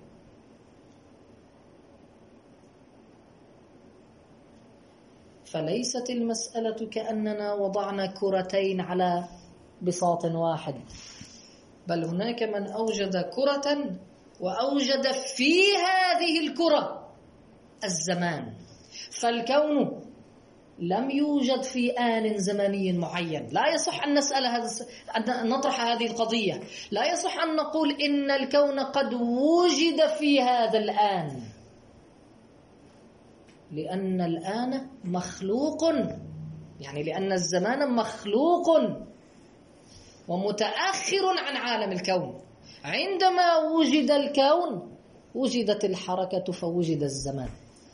فليست المسألة كأننا وضعنا كرتين على بساط واحد، بل هناك من أوجد كرة وأوجد في هذه الكرة الزمان. فالكون لم يوجد في آن زمني معين. لا يصح أن نسأل أن نطرح هذه القضية. لا يصح أن نقول إن الكون قد وجد في هذا الآن، لأن الآن مخلوق، يعني لأن الزمان مخلوق ومتأخر عن عالم الكون. عندما وجد الكون وجدت الحركة فوجد الزمان.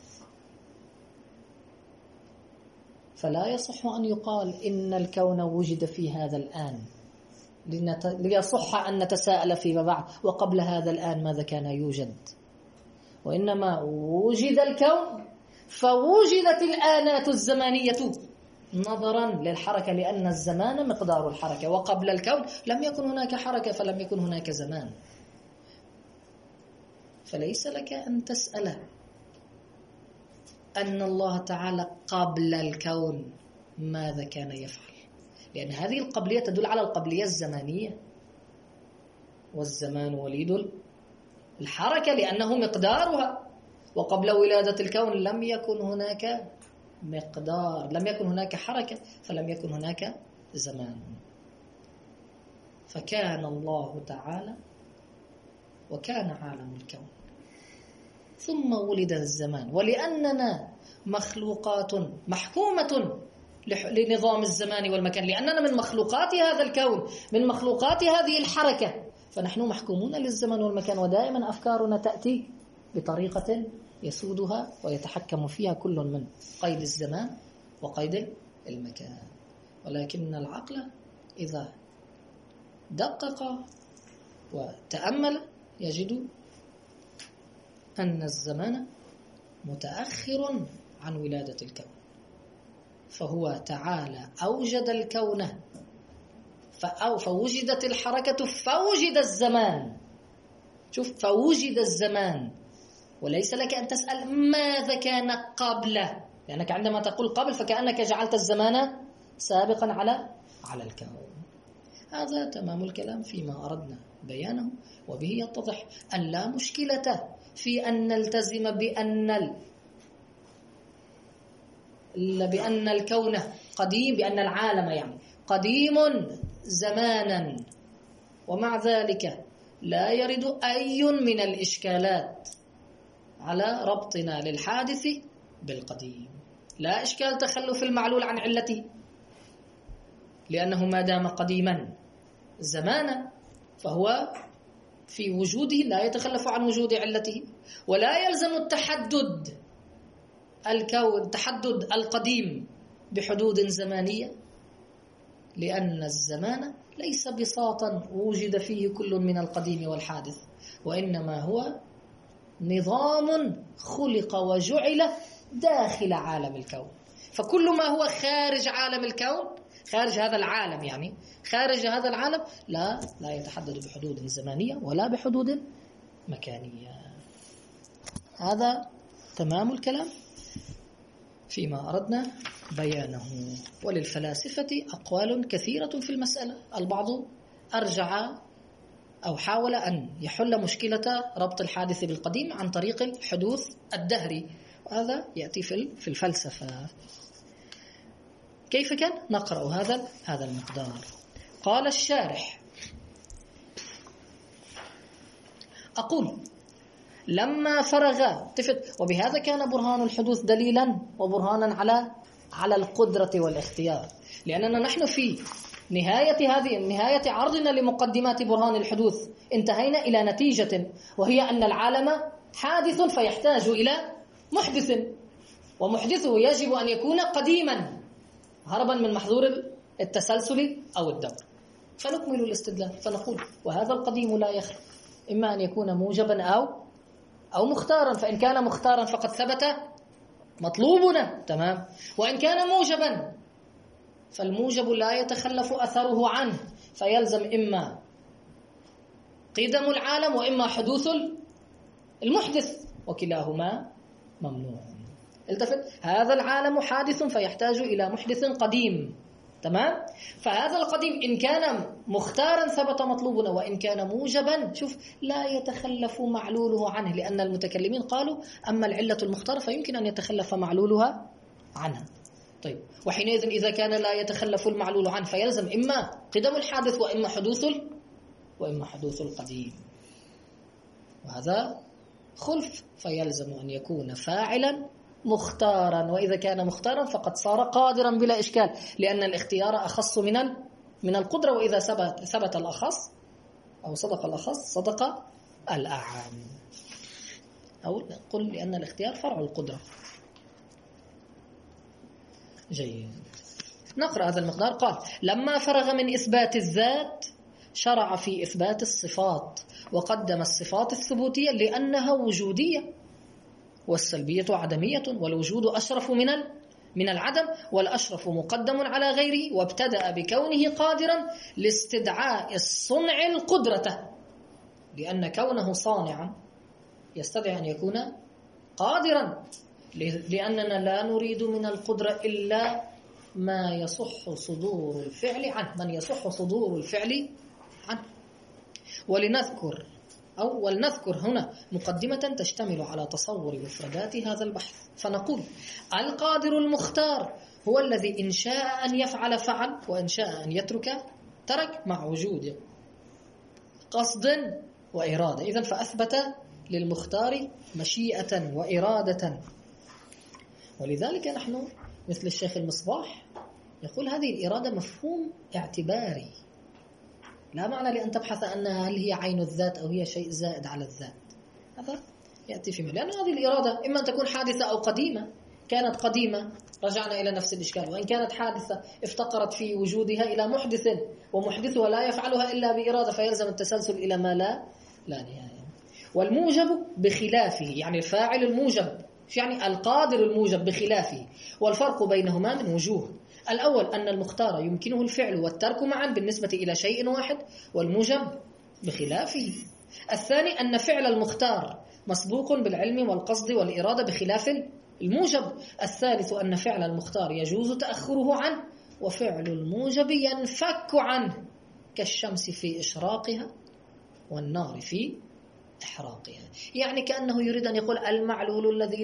فلا يصح أن يقال إن الكون وجد في هذا الآن ليصح أن نتساءل فيما بعد وقبل هذا الآن ماذا كان يوجد. وإنما وجد الكون فوجدت الآنات الزمانية نظرا للحركة، لأن الزمان مقدار الحركة، وقبل الكون لم يكن هناك حركة فلم يكن هناك زمان. فليس لك أن تسأل أن الله تعالى قبل الكون ماذا كان يفعل، لأن هذه القبلية تدل على القبلية الزمانية، والزمان وليد الحركة لأنه مقدارها. وقبل ولادة الكون لم يكن هناك مقدار، لم يكن هناك حركة، فلم يكن هناك زمان. فكان الله تعالى وكان عالم الكون ثم ولد الزمان. ولأننا مخلوقات محكومة لنظام الزمان والمكان، لأننا من مخلوقات هذا الكون، من مخلوقات هذه الحركة، فنحن محكومون للزمان والمكان، ودائما أفكارنا تأتي بطريقة يسودها ويتحكم فيها كل من قيد الزمان وقيد المكان. ولكن العقل إذا دقق وتأمل يجد أن الزمان متأخر عن ولادة الكون، فهو تعالى أوجد الكون فوجدت الحركة فوجد الزمان. شوف، فوجد الزمان، وليس لك أن تسأل ماذا كان قبله، لأنك عندما تقول قبل فكأنك جعلت الزمان سابقا على الكون. هذا تمام الكلام فيما أردنا بيانه، وبه يتضح أن لا مشكلة في أن نلتزم بأن الكون قديم، بأن العالم يعني قديم زمانا، ومع ذلك لا يرد أي من الإشكالات على ربطنا للحادث بالقديم. لا إشكال تخلف المعلول عن علته، لأنه ما دام قديما زمانا فهو في وجوده لا يتخلف عن وجود علته، ولا يلزم التحدد تحدد القديم بحدود زمانية، لأن الزمان ليس بساطا وجد فيه كل من القديم والحادث، وإنما هو نظام خلق وجعل داخل عالم الكون. فكل ما هو خارج عالم الكون، خارج هذا العالم يعني خارج هذا العالم، لا يتحدد بحدود زمانية ولا بحدود مكانية. هذا تمام الكلام فيما أردنا بيانه. وللفلاسفة أقوال كثيرة في المسألة. البعض أرجع أو حاول أن يحل مشكلة ربط الحادث بالقديم عن طريق الحدوث الدهري، وهذا يأتي في الفلسفة. كيف كان؟ نقرأ هذا المقدار. قال الشارح: أقول لما فرغ وبهذا كان برهان الحدوث دليلا وبرهانا على القدرة والاختيار، لأننا نحن في نهاية عرضنا لمقدمات برهان الحدوث انتهينا إلى نتيجة، وهي أن العالم حادث فيحتاج إلى محدث، ومحدثه يجب أن يكون قديما هربا من محظور التسلسل أو الدور. فنكمل الاستدلال فنقول: وهذا القديم لا يخلو، إما أن يكون موجبا أو مختارا، فإن كان مختارا فقد ثبت مطلوبنا، تمام. وإن كان موجبا فالموجب لا يتخلف أثره عنه، فيلزم إما قدم العالم وإما حدوث المحدث، وكلاهما ممنوع. التفت، هذا العالم حادث فيحتاج إلى محدث قديم، تمام. فهذا القديم إن كان مختارا ثبت مطلوبنا، وإن كان موجبا شوف لا يتخلف معلوله عنه، لأن المتكلمين قالوا أما العلة المختارة فيمكن أن يتخلف معلولها عنها. طيب، وحينئذ إذا كان لا يتخلف المعلول عنه فيلزم إما قدم الحادث وإما حدوث القديم، وهذا خلف، فيلزم أن يكون فاعلا مختارا، وإذا كان مختارا فقد صار قادرا بلا إشكال، لأن الاختيار أخص من القدرة، وإذا ثبت الأخص أو صدق الأخص صدق الأعم، أو قل لأن الاختيار فرع القدرة. جيد، نقرأ هذا المقدار. قال: لما فرغ من إثبات الذات شرع في إثبات الصفات، وقدم الصفات الثبوتية لأنها وجودية، والسلبية عدمية، والوجود أشرف من العدم، والأشرف مقدم على غيره، وابتدأ بكونه قادرا لاستدعاء الصنع القدرة، لأن كونه صانعا يستدعي أن يكون قادرا، لأننا لا نريد من القدرة إلا ما يصح صدور الفعل عنه، من يصح صدور الفعل عنه. ولنذكر هنا مقدمة تشتمل على تصور مفردات هذا البحث، فنقول: القادر المختار هو الذي إن شاء أن يفعل فعل، وإن شاء أن يترك ترك، مع وجود قصد وإرادة. إذن فأثبت للمختار مشيئة وإرادة. ولذلك نحن مثل الشيخ المصباح يقول هذه الإرادة مفهوم اعتباري، لا معنى لأن تبحث أنها هل هي عين الذات أو هي شيء زائد على الذات. هذا يأتي في لأن هذه الإرادة إما أن تكون حادثة أو قديمة. كانت قديمة رجعنا إلى نفس الإشكال، وإن كانت حادثة افتقرت في وجودها إلى محدث، ومحدثها لا يفعلها إلا بإرادة، فيلزم التسلسل إلى ما لا نهاية. والموجب بخلافه، يعني الفاعل الموجب، يعني القادر الموجب بخلافه. والفرق بينهما من وجوه: الأول أن المختار يمكنه الفعل والترك معا بالنسبة إلى شيء واحد، والموجب بخلافه. الثاني أن فعل المختار مسبوق بالعلم والقصد والإرادة بخلاف الموجب. الثالث أن فعل المختار يجوز تأخره عنه، وفعل الموجب ينفك عنه، كالشمس في إشراقها والنار في إحراقها. يعني كأنه يريد أن يقول المعلول الذي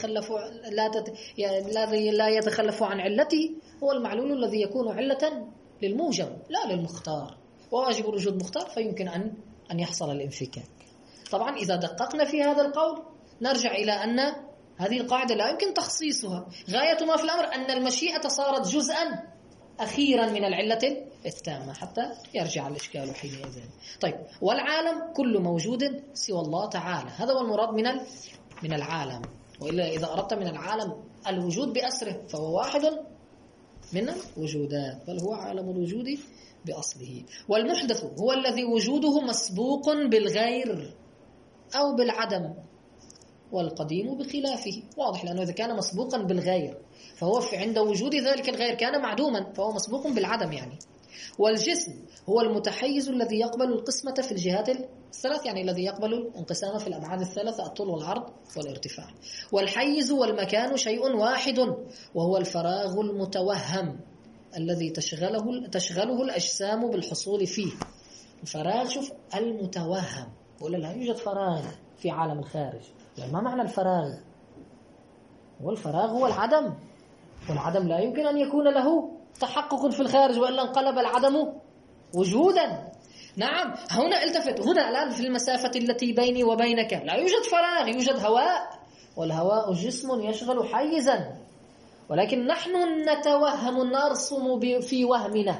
لا يتخلف عن علته هو المعلول الذي يكون علة للموجب لا للمختار، وواجب وجود مختار فيمكن أن يحصل الانفكاك. طبعا إذا دققنا في هذا القول نرجع إلى أن هذه القاعدة لا يمكن تخصيصها. غاية ما في الأمر أن المشيئة صارت جزءا أخيرا من العلة التامة حتى يرجع الإشكال حينئذ. طيب، والعالم كل موجود سوى الله تعالى، هذا هو المراد من العالم. وإلا إذا أردت من العالم الوجود بأسره فهو واحد من الوجودات، بل هو عالم الوجود بأصله. والمحدث هو الذي وجوده مسبوق بالغير أو بالعدم، والقديم بخلافه. واضح، لأنه إذا كان مسبوقا بالغير فهو عند وجود ذلك الغير كان معدوما، فهو مسبوق بالعدم يعني. والجسم هو المتحيز الذي يقبل القسمة في الجهات الثلاث، يعني الذي يقبل الانقسام في الأبعاد الثلاثة، الطول والعرض والارتفاع. والحيز والمكان شيء واحد، وهو الفراغ المتوهم الذي تشغله الأجسام بالحصول فيه. الفراغ، شوف، المتوهم، ولا لا يوجد فراغ في عالم الخارج. يعني ما معنى الفراغ؟ والفراغ هو العدم، والعدم لا يمكن أن يكون له تحقق في الخارج، وإلا انقلب العدم وجودا. نعم، هنا التفت، هنا الآن في المسافة التي بيني وبينك لا يوجد فراغ، يوجد هواء، والهواء جسم يشغل حيزا، ولكن نحن نتوهم، نرسم في وهمنا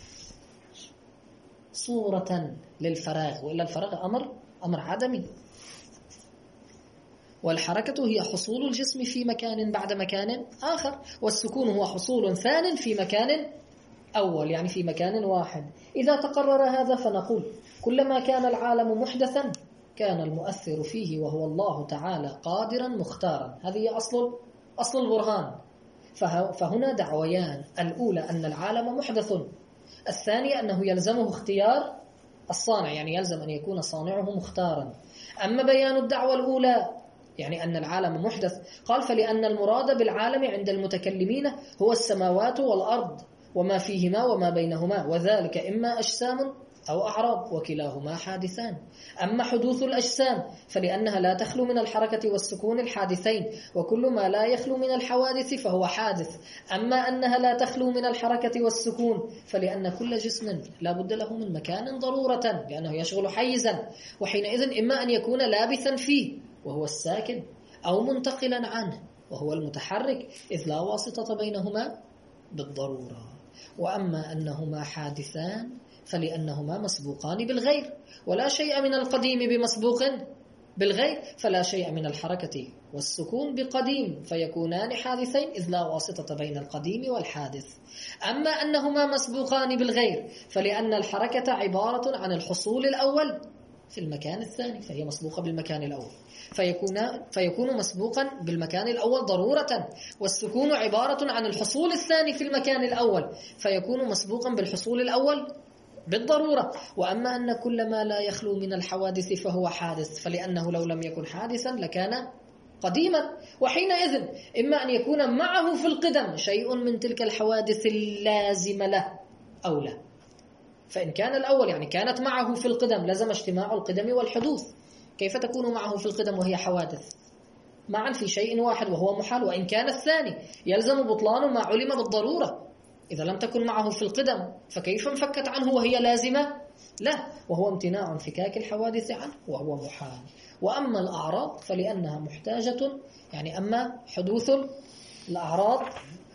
صورة للفراغ، وإلا الفراغ أمر عدمي. والحركة هي حصول الجسم في مكان بعد مكان آخر، والسكون هو حصول ثان في مكان أول، يعني في مكان واحد. إذا تقرر هذا فنقول كلما كان العالم محدثا كان المؤثر فيه وهو الله تعالى قادرا مختارا. هذه أصل البرهان. فهنا دعويان: الأولى أن العالم محدث، الثانية أنه يلزمه اختيار الصانع، يعني يلزم أن يكون صانعه مختارا. أما بيان الدعوة الأولى يعني أن العالم محدث، قال: فلأن المراد بالعالم عند المتكلمين هو السماوات والأرض وما فيهما وما بينهما، وذلك إما أجسام أو أعراض، وكلاهما حادثان. أما حدوث الأجسام فلأنها لا تخلو من الحركة والسكون الحادثين، وكل ما لا يخلو من الحوادث فهو حادث. أما أنها لا تخلو من الحركة والسكون فلأن كل جسم لا بد له من مكان ضرورة، لأنه يشغل حيزا، وحينئذ إما أن يكون لابثا فيه وهو الساكن، أو منتقلا عنه وهو المتحرك، إذ لا واسطة بينهما بالضرورة. وأما أنهما حادثان فلأنهما مسبوقان بالغير، ولا شيء من القديم بمسبوق بالغير، فلا شيء من الحركة والسكون بقديم، فيكونان حادثين إذ لا واسطة بين القديم والحادث. أما أنهما مسبوقان بالغير فلأن الحركة عبارة عن الحصول الأول في المكان الثاني، فهي مسبوقة بالمكان الأول، فيكون مسبوقا بالمكان الأول ضرورة، والسكون عبارة عن الحصول الثاني في المكان الأول، فيكون مسبوقا بالحصول الأول بالضرورة. وأما أن كل ما لا يخلو من الحوادث فهو حادث، فلأنه لو لم يكن حادثا لكان قديما، وحينئذ إما أن يكون معه في القدم شيء من تلك الحوادث اللازمة له أو لا. فإن كان الأول يعني كانت معه في القدم لزم اجتماع القدم والحدوث. كيف تكون معه في القدم وهي حوادث معا في شيء واحد وهو محال؟ وإن كان الثاني يلزم بطلان ما علم بالضرورة. إذا لم تكن معه في القدم فكيف انفكت عنه وهي لازمة؟ لا، وهو امتناع انفكاك الحوادث عنه وهو محال. وأما الأعراض فلأنها محتاجة، يعني أما حدوث الأعراض،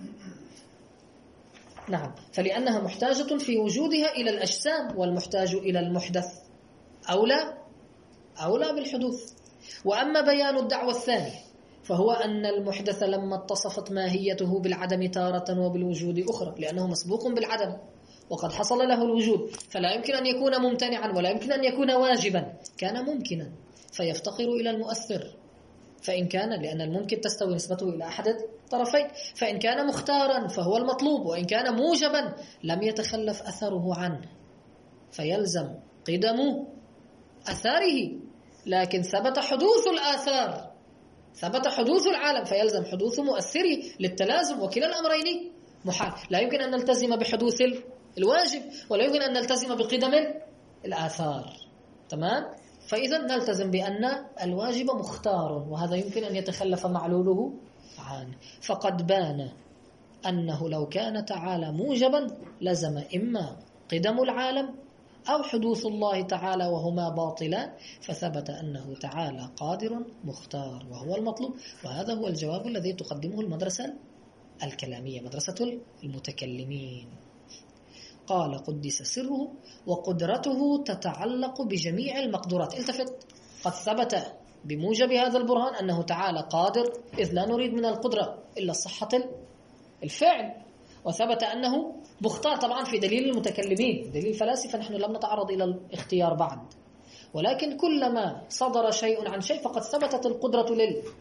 نعم، فلأنها محتاجة في وجودها إلى الأجسام، والمحتاج إلى المحدث أولى بالحدوث. وأما بيان الدعوة الثانية فهو أن المحدث لما اتصفت ماهيته بالعدم تارة وبالوجود أخرى، لأنه مسبوق بالعدم وقد حصل له الوجود، فلا يمكن أن يكون ممتنعا ولا يمكن أن يكون واجبا، كان ممكنا فيفتقر إلى المؤثر، فإن كان، لأن الممكن تستوي نسبته إلى أحد الطرفين، فإن كان مختارا فهو المطلوب، وإن كان موجبا لم يتخلف أثره عنه فيلزم قدم أثاره، لكن ثبت حدوث الآثار، ثبت حدوث العالم فيلزم حدوث مؤثره للتلازم، وكلا الأمرين محال. لا يمكن أن نلتزم بحدوث الواجب ولا يمكن أن نلتزم بقدم الآثار. تمام؟ فإذا نلتزم بأن الواجب مختار، وهذا يمكن أن يتخلف معلوله عنه. فقد بان أنه لو كان تعالى موجبا لزم إما قدم العالم أو حدوث الله تعالى، وهما باطلان، فثبت أنه تعالى قادر مختار وهو المطلوب. وهذا هو الجواب الذي تقدمه المدرسة الكلامية، مدرسة المتكلمين. قال قدس سره وقدرته تتعلق بجميع المقدورات. التفت، قد ثبت بموجب هذا البرهان أنه تعالى قادر، إذ لا نريد من القدرة إلا صحة الفعل، وثبت أنه مختار. طبعا في دليل المتكلمين، دليل الفلاسفة نحن لم نتعرض إلى الاختيار بعد، ولكن كلما صدر شيء عن شيء فقد ثبتت القدرة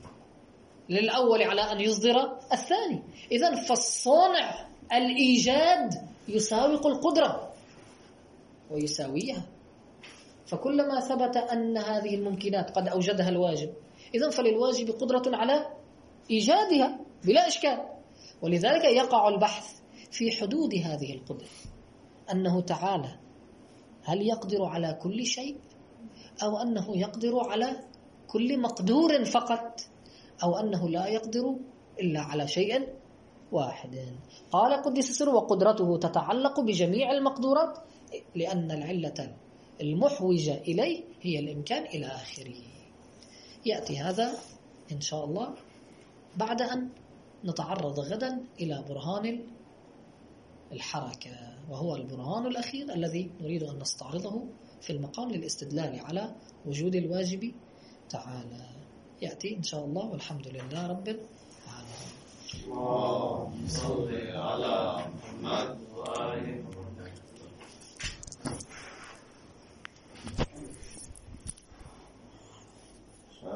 للأول على أن يصدر الثاني. إذن فالصانع الإيجاد يساوق القدرة ويساويها، فكلما ثبت أن هذه الممكنات قد أوجدها الواجب، إذن فللواجب قدرة على إيجادها بلا إشكال. ولذلك يقع البحث في حدود هذه القدرة، أنه تعالى هل يقدر على كل شيء، أو أنه يقدر على كل مقدور فقط، أو أنه لا يقدر إلا على شيء واحد. قال قدس سره وقدرته تتعلق بجميع المقدورات، لأن العلة المحوجة إليه هي الإمكان إلى آخره. يأتي هذا إن شاء الله بعد أن نتعرض غدا إلى برهان الحركة، وهو البرهان الأخير الذي نريد أن نستعرضه في المقام للاستدلال على وجود الواجب تعالى. يأتي إن شاء الله، والحمد لله رب العالمين. اللهم صل على